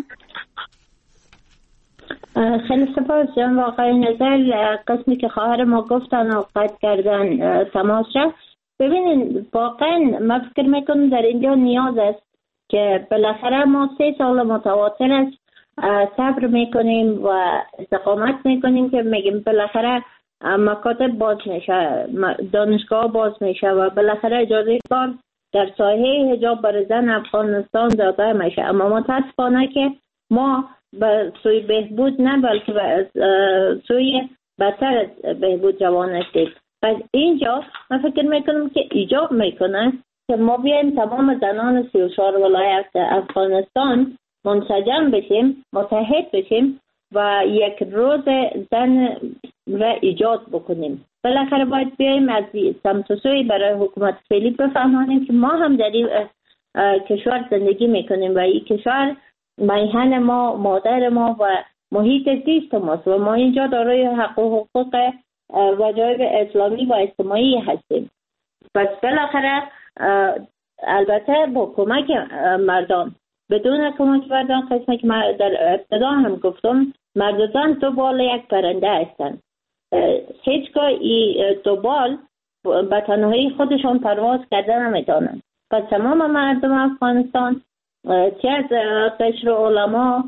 خیلی سپاس جان. واقعا نظر قسمی که خواهر ما گفتن و قطع کردن تماس را ببینین، واقعا من فکر میکنم در اینجا نیاز است که بالاخره ما سه سال متواتر است صبر میکنیم و استقامت میکنیم که میگیم بالاخره مکاتب باز میشه، دانشگاه باز میشه و بالاخره اجازه کار در ساحه حجاب برای زن افغانستان داده میشه. اما متاسفانه که ما به سوی بهبود نه بلکه به سوی بدتر از بهبود جوان هستیم. پس اینجا من فکر میکنم که ایجاب میکنه که ما بیایم تمام زنان سی و چهار ولایت افغانستان منسجم بشیم، متحد بشیم و یک روز زن را ایجاد بکنیم. بالاخره باید بیایم از سمت و سوی برای حکومت فعلی بفهمانیم که ما هم در این کشور زندگی میکنیم و این کشور میهن ما، مادر ما و محیط زیست ماست و ما اینجا دارای حق و حقوق وجایب اسلامی و اجتماعی هستیم. پس بالاخره البته با کمک مردان، بدون کمک مردان، قسمی که در ابتدا هم گفتم، مرد و زن دو بال یک پرنده هستند. هیچگاه این دو بال به تنهایی خودشون پرواز کرده نمیتونن. پس تمام مردم افغانستان، چه از قشر علما،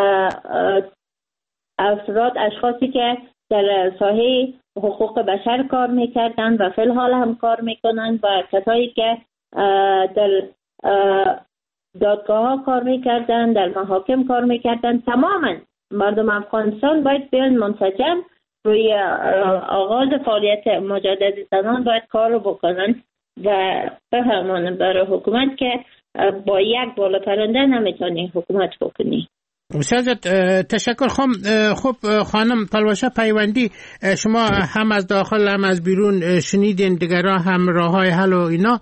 افراد، اشخاصی که در ساحه حقوق بشر کار میکردن و فی الحال هم کار میکنن و کسایی که در دادگاه ها کار میکردن، در محاکم کار میکردن، تماما مردم افغانستان باید بیان منسجم روی آغاز فعالیت مجدد زنان باید کار رو بکنن و بفهمانن برای حکومت که با یک بالا پرنده نمیتونی حکومت بکنی. استاد تشکر. خب خانم پلوشه پیوندی، شما هم از داخل هم از بیرون شنیدین دیگران هم راه های حل و اینا،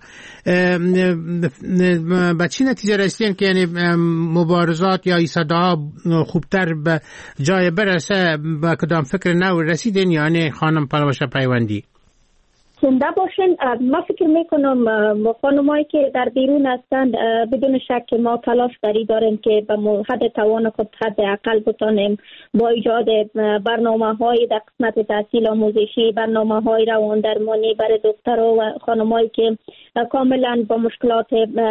به چی نتیجه رسیدین که یعنی مبارزات یا ایستاده‌ها خوبتر به جای برسه؟ به کدام فکر نو رسیدین یعنی خانم پلوشه پیوندی؟ زنده باشین. ما فکر میکنم خانمایی که در بیرون هستند بدون شک ما تلاش بری داریم که به حد توان خود حد اقل بتانیم با ایجاد برنامه های در قسمت تحصیل آموزشی، برنامه های روان درمانی برای دخترها و خانمایی که کاملا با مشکلات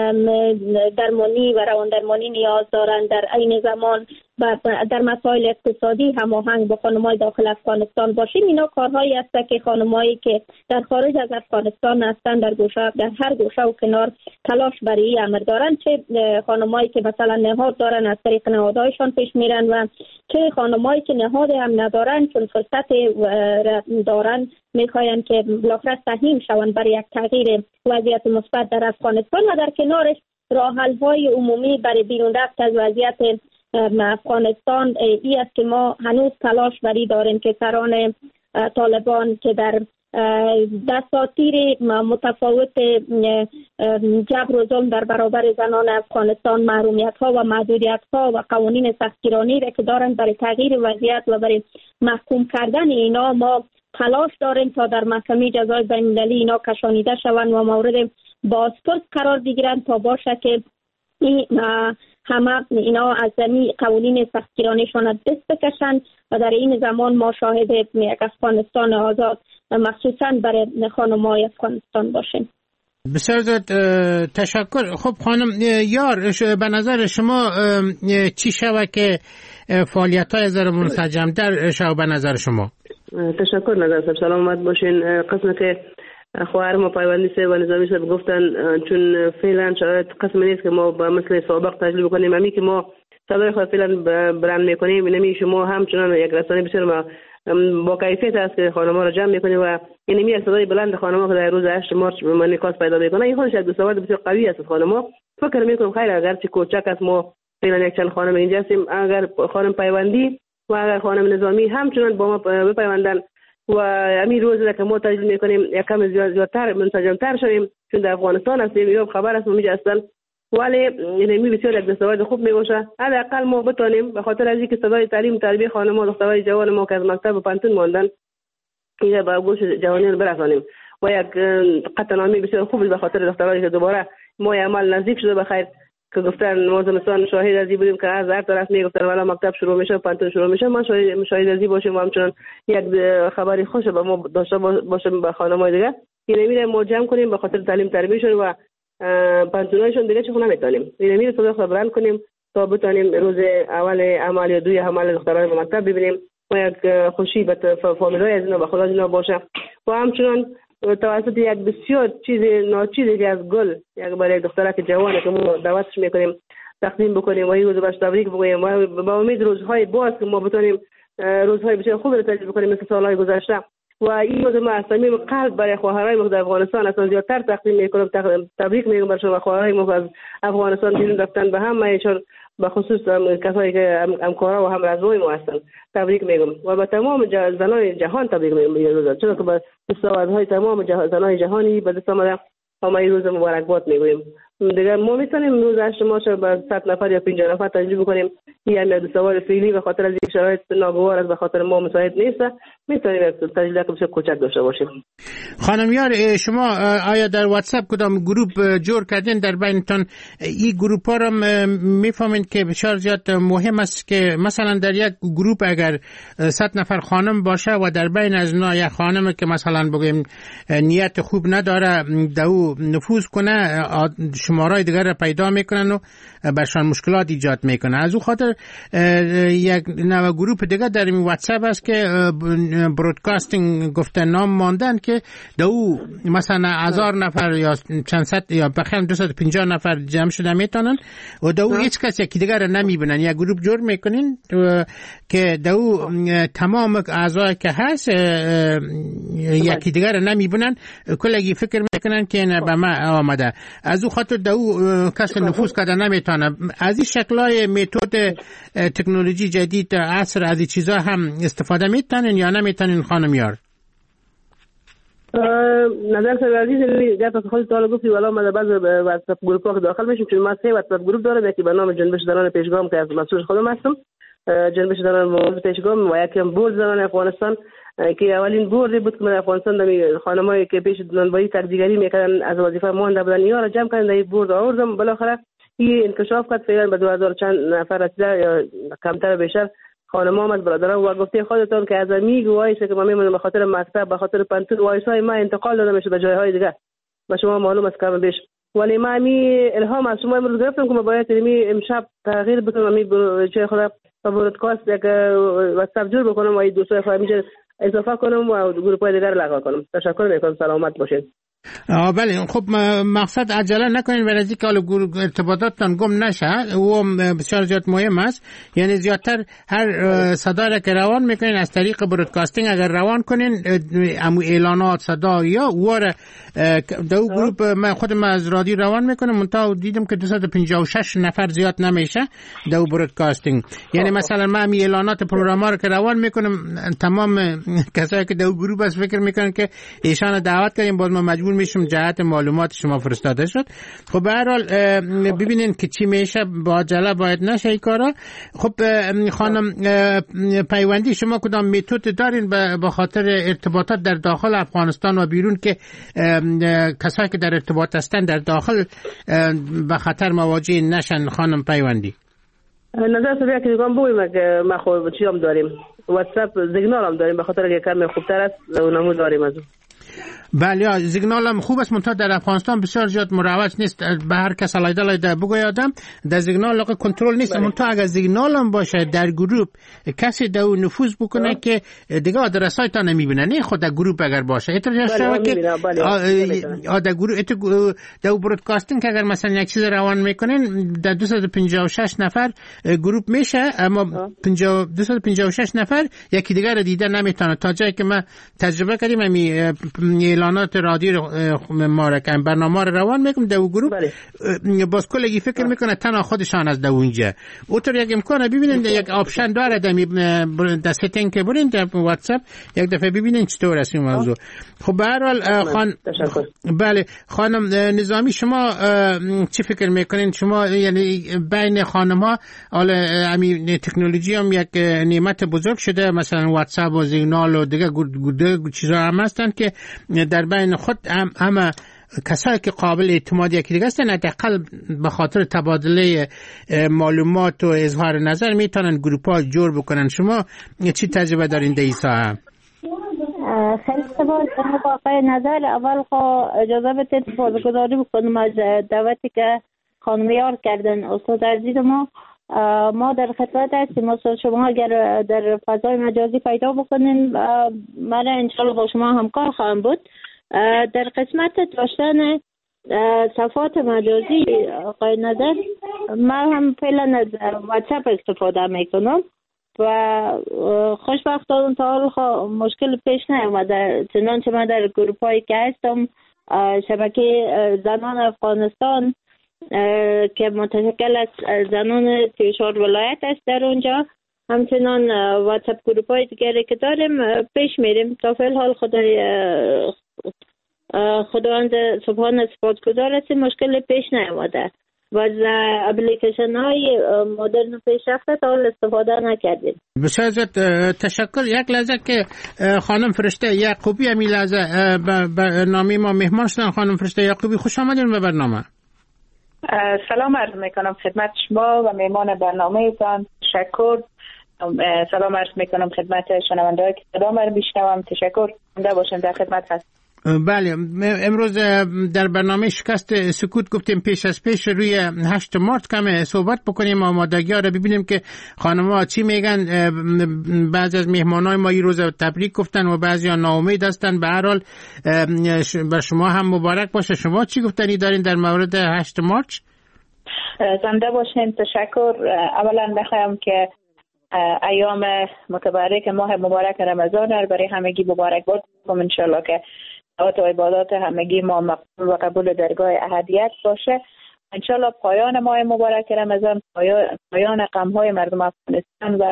درمانی و روان درمانی نیاز دارند، در عین زمان در مسائل اقتصادی هماهنگ با خانمای داخل افغانستان باشیم. اینا کارهایی است که خانمایی که در خارج از افغانستان هستند در گوشه در هر گوشه و کنار تلاش برای امر دارند، چه خانمایی که مثلا نهاد دارن از طریق نهادهایشان پیش میرن و چه خانمایی که نهاد هم ندارن چون فرصت دارن میخواین که بالاخره سهم شوند برای یک تغییر وضعیت مثبت در افغانستان و در کنارش راه حل‌های عمومی برای بیرون رفت از وضعیت افغانستان ای است که ما هنوز تلاش بری داریم که سران طالبان که در دساتیر متفاوت جبر و ظلم در برابر زنان افغانستان، محرومیت ها و محدودیت ها و قوانین سختگیرانه را که دارند برای تغییر وضعیت و برای محکوم کردن اینا، ما تلاش داریم تا در محکمه جزای بین المللی اینا کشانیده شوند و مورد بازپرس قرار بگیرند تا باشه که این همه اینا از زمین قوانین سختگیرانه‌شان دست بکشند و در این زمان ما شاهد یک افغانستان آزاد مخصوصا برای خانم‌های افغانستان باشیم. بسیار زیاد تشکر. خب خانم یار، به نظر شما چی شود که فعالیت‌های از نظر منسجم در شود به نظر شما؟ تشکر نظر صاحب، سلامت باشین. قسم که خواهر ما پیوندی سه و نظامی صاحب گفتن چون فعلا شاید قسم نیست که ما با مثل سابق تجربه کنیم، امی که ما صدای خود فعلا برند میکنیم، اینمی شما همچنان یک رسانه بسیار ما با کیفیت است که خانم‌ها را جمع میکنیم و اینمی یک صدای بلند خانم‌ها که در روز هشت مارچ منعکاس پیدا میکنه. این خودش یک دستاورد بسیار قوی است. خانم‌ها فکر میکنم خیر اگر چه کوچک است ما فعلا یک چند خانم اینجا هستیم. اگر خانم پیوندی و اگر خانم نظامی همچنان با ما بپیوندن و همین روز که ما تجلیل میکنیم یک کم زیادتر منسجمتر شویم، چون در افغانستان هستیم یا خبر است میگه اصلا، ولی اینمی بسیار یک دستاورد خوب میباشه. حداقل ما بتونیم به خاطر از اینکه صدای تعلیم تربیت خانم‌ها دخترای جوان ما که از مکتب و پانتون ماندن اینجا به گوش جوانان برسانیم و یک قطعنامه بسیار خوب به خاطر دخترایی که دوباره ما عمل نزدیک شده بخیر که گفتن ما زمستان شاهد ازی بودیم که از هر طرف میگفتن والا مکتب شروع میشه پانتون شروع میشه، ما شاهد شاهد ازی باشیم و همچنان یک خبری خوش به ما داشته باشیم به خانم‌های دیگه. این میره ما جمع کنیم به خاطر تعلیم تربیتشون و پانتونایشون دیگه چه خونه میتونیم این میره صدا خبران کنیم تا بتونیم روز اول عمل یا دوی عمل دخترای به مکتب ببینیم و یک خوشی به فامیلای از اینا به خدا اینا باشه و همچنان توسط یک بسیار چیز ناچیزی که از گل یک برای دخترک جوانه که ما دعوتش میکنیم تقدیم بکنیم و این روز باش تبریک بگوییم و با امید روزهای باز که ما بتونیم روزهای بسیار خوب رو تجربه کنیم مثل سالهای گذشته و این روز ما از صمیم قلب برای خواهرای ما در افغانستان اصلا زیادتر تقدیم میکنم تبریک میگم برشون و خواهرای ما از افغانستان بیرون رفتن به همه چون به خصوص کسایی که همکارا و همرزای ما هستن تبریک میگم و به تمام زنان جهان تبریک میگم چون که به دستاوردهای تمام زنان جهانی به دست آمده و ما این روز مبارکباد میگوییم. دیگه ما میتونیم روز هشت مارچ به صد نفر یا پنجاه نفر تجربه کنیم. این هم دستاورد فعلی به خاطر از این شرایط ناگوار است به خاطر ما مساعد نیست، میتونیم تجربه که بسیار کوچک داشته باشیم. خانم یار شما آیا در واتساپ کدام گروپ جور کردین در بینتون؟ این گروپ ها را میفهمین که بسیار زیاد مهم است که مثلا در یک گروپ اگر صد نفر خانم باشه و در بین از اونها یک خانم که مثلا بگیم نیت خوب نداره دو نفوذ کنه شمارای دیگر را پیدا میکنن و برشان مشکلات ایجاد میکنه. از او خاطر یک نوع گروپ دیگه در این واتساپ است که برودکاستینگ گفته نام ماندن که دو مثلا هزار نفر یا چند صد یا بخیر دویست و پنجاه نفر جمع شده میتونن و دو هیچ کس یکی دیگر را نمیبینن. یک گروپ جور میکنین که دو تمام اعضای که هست یکی دیگر را نمیبینن، کلگی فکر میکنن که نه به ما آمده. از او خاطر دو کس نفوذ کرده نمیتونه. از این شکلای متد تکنولوژی جدید عصر از این چیزا هم استفاده میتونین یا نمیتونین خانم یار؟ نظر سر عزیز در تا خود تعالی گفتی والا ما بعض واتساپ گروپ ها داخل میشیم چون ما سه واتساپ گروپ دارم، یکی به نام جنبش زنان پیشگام که از مسئول خودم هستم، جنبش زنان پیشگام و یکی هم بورد زنان افغانستان که اولین بوردی بود که در افغانستان دمی خانمایی که پیش نانوایی تکدیگری میکردن از وظیفه مانده بودن یا را جمع کردن در این بورد آوردم. بالاخره این انکشاف کرد فعلا به دو هزار چند نفر رسیده یا کمتر بیشتر خانم‌ها از برادران و گفته خودتون که از میگو وایس که ما میمونیم به خاطر مکتب به خاطر پانتون وایسای ما انتقال داده میشه به جایهای دیگه و شما معلوم است کم بیش، ولی ما می الهام از شما امروز گرفتم که ما باید می امشب تغییر بدم می چه خدا برودکاست یک واتساپ جور بکنم و این دوستای خودم میشه اضافه کنم و گروپ‌های دیگر لغو کنم. تشکر میکنم. سلامت باشید. آه بله خب مقصد عجله نکنین برای اینکه حالا ارتباطاتتان گم نشه و بسیار زیاد مهم است. یعنی زیادتر هر صدا را که روان میکنین از طریق برودکاستینگ اگر روان کنین امو اعلانات صدا یا واره دو گروپ من خودم از رادیو روان میکنم منتها دیدم که دویست و پنجاه و شش نفر زیاد نمیشه دو برودکاستینگ. یعنی مثلا من امی اعلانات پروگرام رو که روان میکنم تمام کسایی که دو گروپ از فکر میکنن که ایشان دعوت کردیم باز ما مجبور میشم جهت معلومات شما فرستاده شد. خب به هر حال ببینین که چی میشه، با عجله باید نشه این کارا. خب خانم پیوندی شما کدام متد دارین به خاطر ارتباطات در داخل افغانستان و بیرون که کسایی که در ارتباط هستن در داخل به خطر مواجه نشن؟ خانم پیوندی نظر سویا که دیگه بگویم که ما خود چی هم داریم واتساپ سیگنال هم داریم به خاطر که کم خوبتر است و نمود داریم از بله سیگنال هم خوب است منتها در افغانستان بسیار زیاد مروج نیست. به هر کس علایده علایده بگوی آدم در سیگنال کنترل نیست. منتها اگر سیگنال هم باشه در گروپ کسی دو نفوذ بکنه آه. که دیگه آدرسای تا نمیبینه نه خود در گروپ اگر باشه اتر شده که در گروپ دو برودکاستینگ اگر مثلا یک چیز روان میکنین در دویست و پنجاه و شش نفر گروپ میشه اما دویست و پنجاه و شش نفر یکی دیگر رو دیده نمیتونه. تا جایی که ما تجربه کردیم امی اعلانات رادیو ما را که برنامه را روان میکنم در گروه باز کلگی فکر میکنه تنها خودشان از در اونجا اوتر یک امکانه ببینید یک آپشن داره در ستینگ که برین در واتساپ یک دفعه ببینید چطور است این موضوع. خب به هر حال خان بله خانم نظامی شما چی فکر میکنین شما یعنی بین خانم ها حالا همین تکنولوژی هم یک نعمت بزرگ شده مثلا واتساپ و سیگنال و دیگه چیزا هم هستن که در بین خود هم همه کسایی که قابل اعتماد یکی دیگه هستن حداقل به خاطر تبادله معلومات و اظهار نظر میتونن گروپ‌ها جور بکنن. شما چی تجربه دارین در این ساحه؟ خیلی سپاس جناب آقای نظر. اول خواهد اجازه بدید سپاسگزاری بکنم از دعوتی که خانم یار کردن استاد عزیز ما. ما در خدمت هستیم استاد. شما اگر در فضای مجازی پیدا بکنین من انشالله با شما همکار خواهم بود. در قسمت داشتن صفحات مجازی آقای نظر من هم فعلا از واتساپ استفاده میکنم و خوشبختانه تا حال مشکل پیش نیامده، چنانچه من در گروپ هایی که هستم شبکه زنان افغانستان که متشکل از زنان سی و چهار ولایت است در اونجا، همچنان واتساپ گروپ های دیگری که داریم پیش میریم. تا فعل حال خدای خداوند سبحان سپاسگزار هستیم مشکل پیش نیامده و از اپلیکیشن های مدرن پیشرفته تا حال استفاده نکردیم. بسیار تشکر. یک لحظه که خانم فرشته یعقوبی همی لحظه برنامه ما مهمان شدن. خانم فرشته یعقوبی خوش آمدین به برنامه. سلام عرض میکنم خدمت شما و مهمان برنامه تان. تشکر. سلام عرض میکنم خدمت شنونده‌ای که صدا ما رو میشنوم. تشکر. زنده باشین، در خدمت هست. بله امروز در برنامه شکست سکوت گفتیم پیش از پیش روی هشت مارس کم صحبت بکنیم، آمادگی ها رو ببینیم که خانم ها چی میگن. بعضی از مهمان های ما این روز تبریک گفتن و بعضی ها ناامید هستن. به هر حال بر شما هم مبارک باشه. شما چی گفتنی دارین در مورد هشت مارس؟ زنده باشین. تشکر. اولا بخوایم که ایام متبرک ماه مبارک رمضان رو برای همگی مبارک باد کنم. انشالله که دعوت و عبادات همگی ما مقبول و قبول درگاه احدیت باشه. انشالله پایان ماه مبارک رمضان پایان غم‌های مردم افغانستان و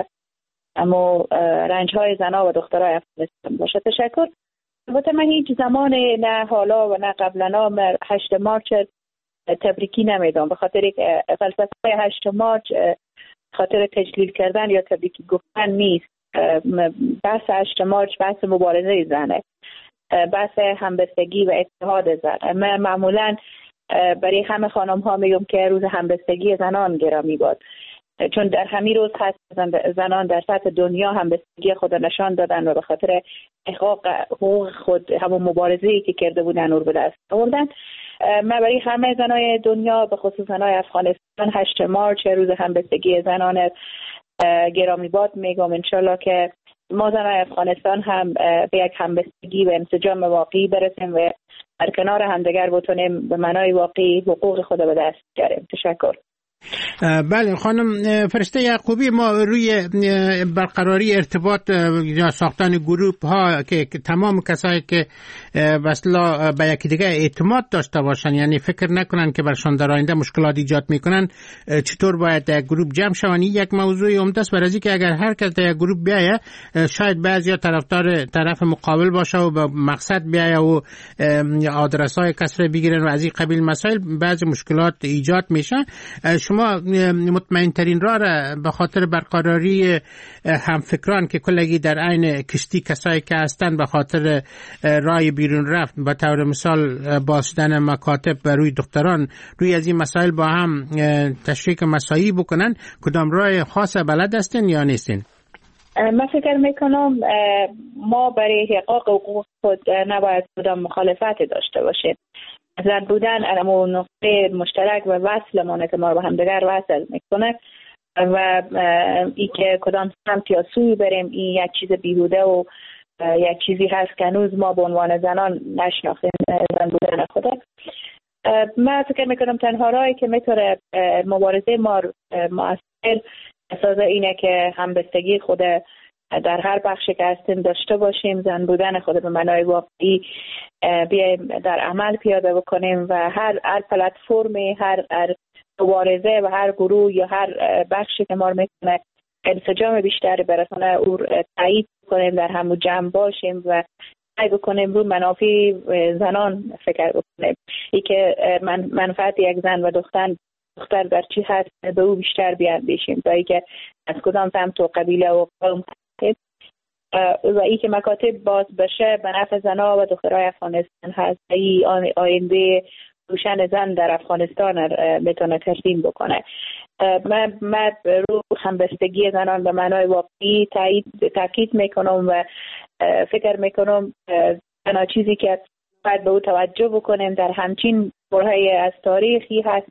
اما رنج‌های زنان و دخترای افغانستان باشه. تشکر. البته من هیچ زمان نه حالا و نه قبلا هشت مارس تبریکی نمیدم، به خاطر که فلسفه هشت مارس خاطر تجلیل کردن یا تبریکی گفتن نیست. بحث هشت مارس بحث مبارزه زنه، بحث همبستگی و اتحاد زن. من معمولا برای همه خانم ها میگم که روز همبستگی زنان گرامی باد، چون در همین روز هست زنان در سطح دنیا همبستگی خود نشان دادن و به خاطر احقاق حقوق خود همون مبارزه‌ای که کرده بودن رو به دست آوردن. من برای همه زنای دنیا به خصوص زنای افغانستان هشت مارس روز همبستگی زنان گرامی باد میگم. انشالله که ما زنای افغانستان هم به یک همبستگی و انسجام واقعی برسیم و در کنار همدیگر بتونیم به معنای واقعی حقوق خود به دست بیاریم. تشکر. بله خانم فرشته یعقوبی، ما روی برقراری ارتباط یا ساختن گروپ ها که تمام کسایی که مثلا به یکی دیگه اعتماد داشته باشن، یعنی فکر نکنن که برشان در آینده مشکلات ایجاد میکنن، چطور باید در گروپ جمع شون، یک موضوع عمده است. برای که اگر هر کس در گروپ بیایه شاید بعضیا طرفدار طرف مقابل باشه و به مقصد بیایه و آدرس های کس رو بگیرن و از این قبیل مسائل بعضی مشکلات ایجاد میشن. شما مطمئن ترین راه را به خاطر برقراری همفکران که کلگی در عین کشتی کسایی که هستن به خاطر راه بیرون رفت، به طور مثال باسدن مکاتب و روی دختران، روی از این مسائل با هم تشریک مساعی بکنن، کدام راه خاص بلد هستین یا نیستین؟ من فکر میکنم ما برای احقاق حقوق خود نباید کدام مخالفت داشته باشیم. زن بودن علمون نقطه مشترک و وصل مانه که ما رو به هم دیگر وصل میکنه و ای که کدام سمت یا سوی بریم این یک چیز بیهوده و یک چیزی هست که هنوز ما به عنوان زنان نشناختیم زن بودن خود. من فکر میکنم تنها راهی که میتونه مبارزه ما مؤثر اساس اینه که همبستگی خود در هر بخشی که هستیم داشته باشیم، زن بودن خود به معنای واقعی بیایم در عمل پیاده بکنیم و هر هر پلتفرمی، هر هر مبارزه و هر گروه یا هر بخشی که ما میکنه انسجام بیشتری برسانه او تایید کنیم، در همون جمع باشیم و سعی بکنیم رو منافع زنان فکر بکنیم. ای که من منفعت یک زن و دختر دختر در چی هست به او بیشتر بیاندیشیم تا ای که از کدام سمت و قبیله و قوم هست و ای که مکاتب باز بشه به نفع زنها و دخترای افغانستان هست. ای آینده روشن زن در افغانستان میتونه ترسیم بکنه. من من رو همبستگی زنان به معنای واقعی تایید تاکید میکنم و فکر میکنم تنها چیزی که باید به او توجه بکنیم در همچین برهه‌ای از تاریخی هست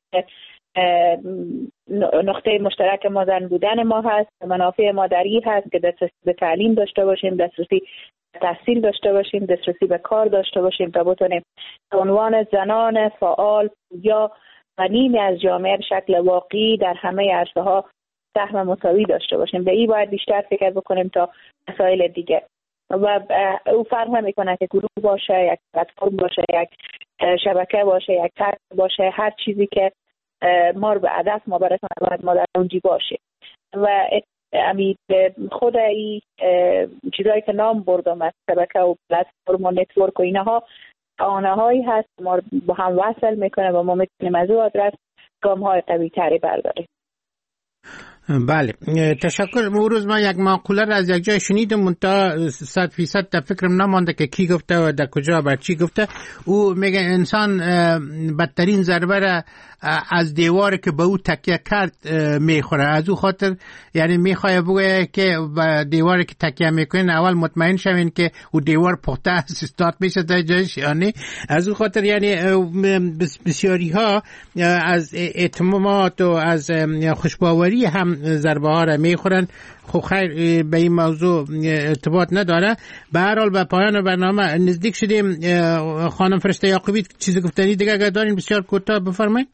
نقطه مشترک ما زن بودن ما هست، منافع مادری هست که دسترسی به تعلیم داشته باشیم، دسترسی تحصیل داشته باشیم، دسترسی به کار داشته باشیم تا بتونیم عنوان زنان فعال یا غنی از جامعه شکل واقعی در همه عرصه‌ها سهم مساوی داشته باشیم. به این باید بیشتر فکر بکنیم تا مسائل دیگه و او فرق نمی‌کنه که گروه باشه، یک پلتفرم باشه، یک شبکه باشه، یک طرح باشه، هر چیزی که ما رو به هدف ما برسونه باید ما در اونجا باشیم و امید خود این چیزایی که نام بردم از شبکه و پلتفرم و نتورک و اینها آنهایی هست ما با هم وصل میکنه و ما میتونیم از او آدرس گام های قوی تری برداریم. بله تشکر. امروز ما یک مقوله را از یک جای شنیدم منتها صد فیصد در فکرم نمانده که کی گفته و در کجا بر چی گفته. او میگه انسان بدترین ضربه را از دیواری که به او تکیه کرد میخوره. از او خاطر یعنی میخواه بگه که به دیواری که تکیه میکنین اول مطمئن شوین که او دیوار پخته است استارت میشه در جایش یعنی. از او خاطر یعنی بسیاری ها از اعتماد و از خوشباوری هم ضربه ها را میخورن. خب خیر به این موضوع ارتباط نداره. به هر حال به پایان برنامه نزدیک شدیم. خانم فرشته یعقوبی چیزی گفتنی دیگه اگر دارین بسیار کوتاه بفرمایید.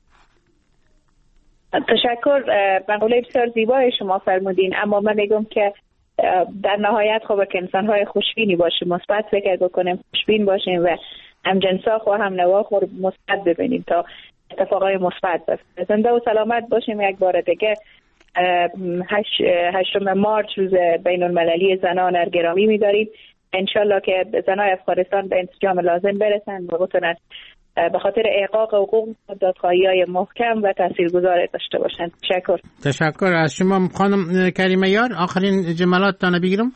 تشکر. مقوله بسیار زیبای شما فرمودین، اما من میگم که در نهایت خوبه که انسان‌های خوشبینی باشیم، مثبت فکر بکنیم، خوشبین باشیم و هم جنسا خو هم نوا خو مثبت ببینیم تا اتفاقای مثبت بیفته. زنده و سلامت باشیم. یک بار دیگه هشتم مارچ روز بین المللی زنان را گرامی می‌داریم. انشالله که زنان افغانستان به انسجام لازم برسن و بتونن به خاطر احقاق حقوق دادخواهی‌های محکم و تاثیرگذار داشته باشند. تشکر. تشکر از شما خانم کریمه یار. آخرین جملات تان بگیرم.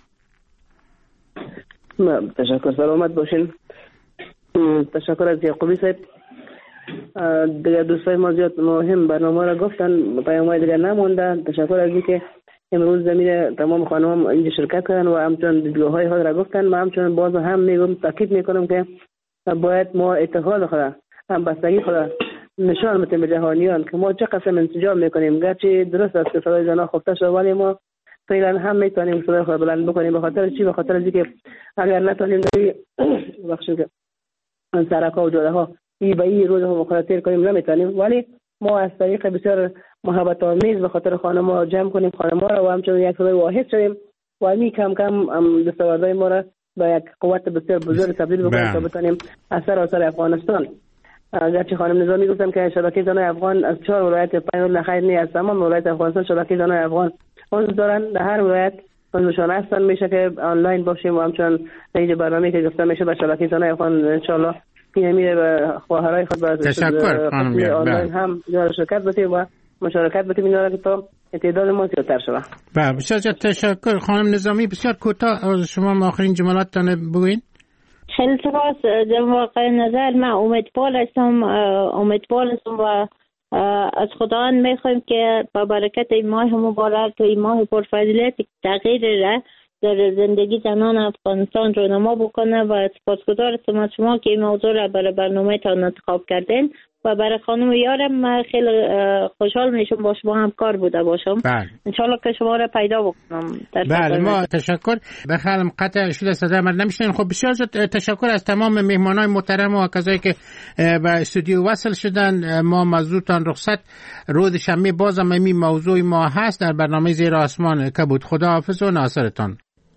تشکر. سلامت باشین. تشکر از یعقوبی صاحب. دیگه دوستای ما زیاد مهم برنامه را گفتن، پیام‌های دیگه نمونده. تشکر از اینکه امروز زمین تمام خانم اینجا شرکت کردن و همچنان دیدگاه‌های خود را گفتن. من همچنان باز هم میگم تاکید میکنم که باید ما اتحاد خود هم بستگی خود نشان بدیم به جهانیان که ما چه قسم انسجام میکنیم. گرچه درست است که صدای زنان خفته شده ولی ما فعلا هم میتونیم صدای خود بلند بکنیم. به خاطر چی؟ به خاطر اینکه اگر نتونیم در بخشی که سرکا و جاده ها ای به این روز مخاطر کنیم نمیتونیم، ولی ما از طریق بسیار محبت آمیز به خاطر خانم‌ها جمع کنیم خانم‌ها را و همچنین یک صدای واحد شویم و همین کم کم دستاوردهای ما را به یک قوت بسیار بزرگ تبدیل بکنیم تا بتونیم از سراسر افغانستان. اگرچه خانم نظامی گفتم که شبکه زنان افغان از چهار ولایت پایین نخیر نی از تمام ولایت افغانستان شبکه زنان افغان اون دارن، در هر ولایت اونشون هستن. میشه که آنلاین باشیم و همچنان اینجا برنامه‌ای که گفتم میشه به شبکه زنان افغان ان شاء الله میره به خواهرای خود به تشکر خانم آنلاین هم جا شرکت بتیم و مشارکت بتیم اینا که تا تعداد ما زیادتر شود. بله بسیار تشکر خانم نظامی. بسیار کوتاه از شما آخرین جملاتتان بگوین. خیلی سپاس. در واقع نظر من امیدوار هستم امیدوار هستم و از خداوند میخوایم که با برکت این ماه مبارک و این ماه پرفضیلت تغییر را در زندگی زنان افغانستان رونما بکنه و سپاسگزار هستم از شما که این موضوع را برای برنامه تان انتخاب کردین. و برای خانم یارم خیلی خوشحال میشم با شما همکار بوده باشم. بله. انشالله که شما را پیدا بکنم. بله ما تشکر. بخیرم قطع شده صدا من نمیشنین. خب بسیار زیاد تشکر از تمام مهمانای محترم و کسایی که به استودیو وصل شدن. ما مزودتان رخصت. روز شنبه بازم این موضوع ما هست در برنامه زیر آسمان کبود. خداحافظ و ناصرتان.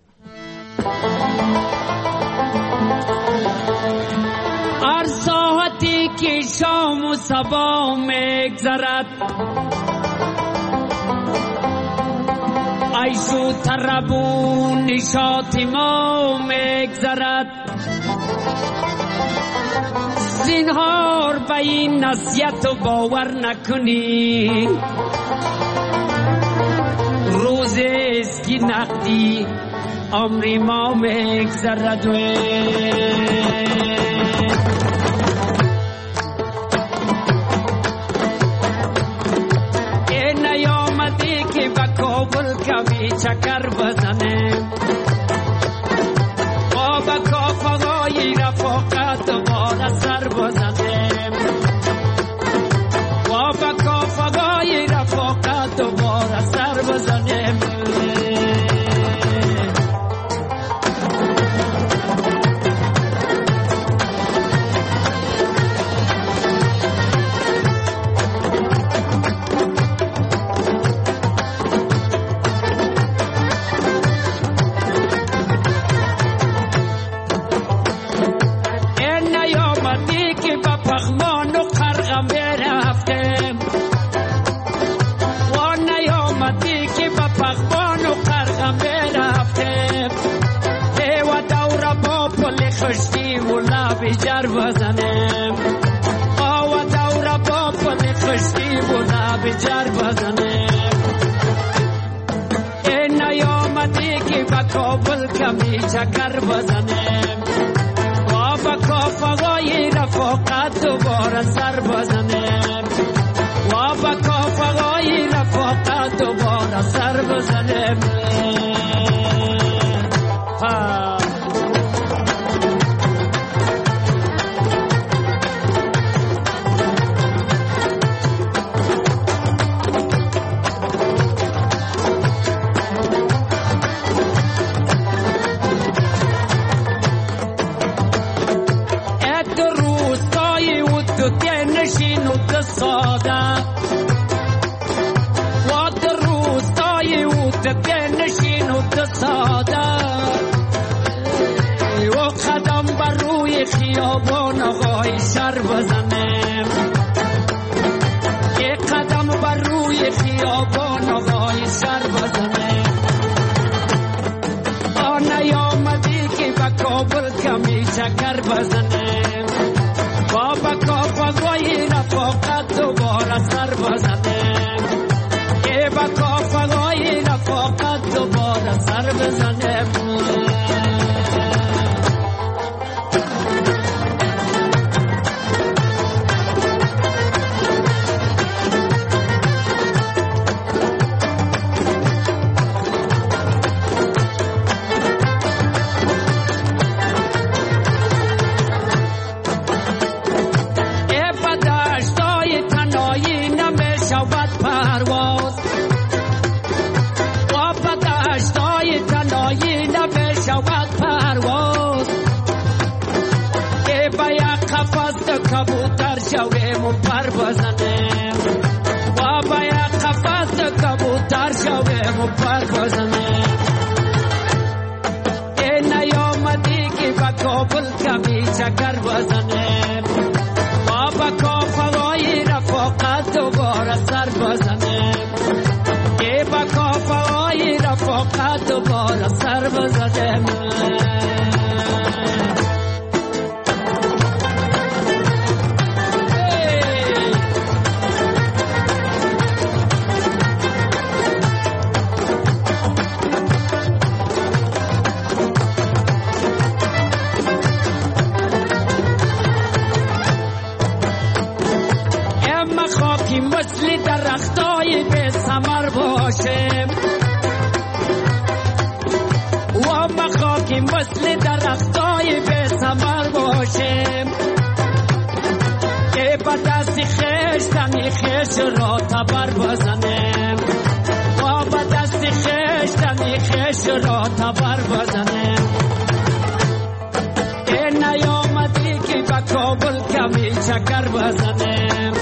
هر ساعتی که شام و صبا میگذرد عیش و طرب و نشاط ما میگذرد زینهار به این نصیحت و باور نکنی روزیست که نقدی عمر ما میگذرد کابل کمی چکر بزنه با با کافغای رفاقت دوباره سر بزنه با با کافغای رفاقت دوباره سر بزنه جر بزنم آوا دورا با پل خشتی بودا بجر بزنم این نیامدی که با کابل کمی چکر بزنم و با کافغای رفاقت دوباره سر بزنم و با کافغای رفاقت دوباره سر بزنم ها نشین و دساده و در روستای و در نشین و دساده و قدم بر روی خیابان آقای سر بزنم یک قدم بر روی خیابان آقای سر بزنم آن نیامدی که با کابل کمی چکر بزنم بابا کافغای رفاقت دوباره سر بزنم ای با کافغای رفاقت دوباره سر بزنم کبوتر شویم و پر بزنیم و باید قفص کبوتر شویم و پر بزنیم این نیامدی که با کابل کمی چکر بزنیم و با کافغای رفاقت دوباره سر بزنیم ای با کافغای رفاقت دوباره سر بزنیم مثل درختای به ثمر باشم و مخاکی مثل درختای به ثمر باشم که با دست خیش را تبر بزنیم با به دست خیش دمی خیش را تبر بزنیم این نیامدی که به کابل کمی چکر بزنیم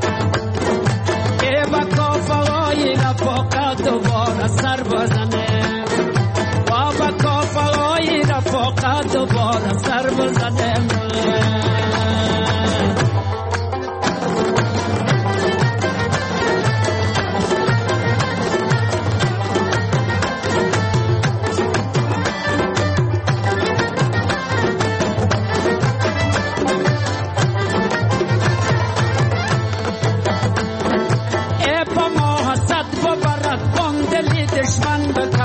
ای به کافه‌های رفاقت دوباره سر بزنیم با به کافه‌های رفاقت دوباره سر بزنیم دشمن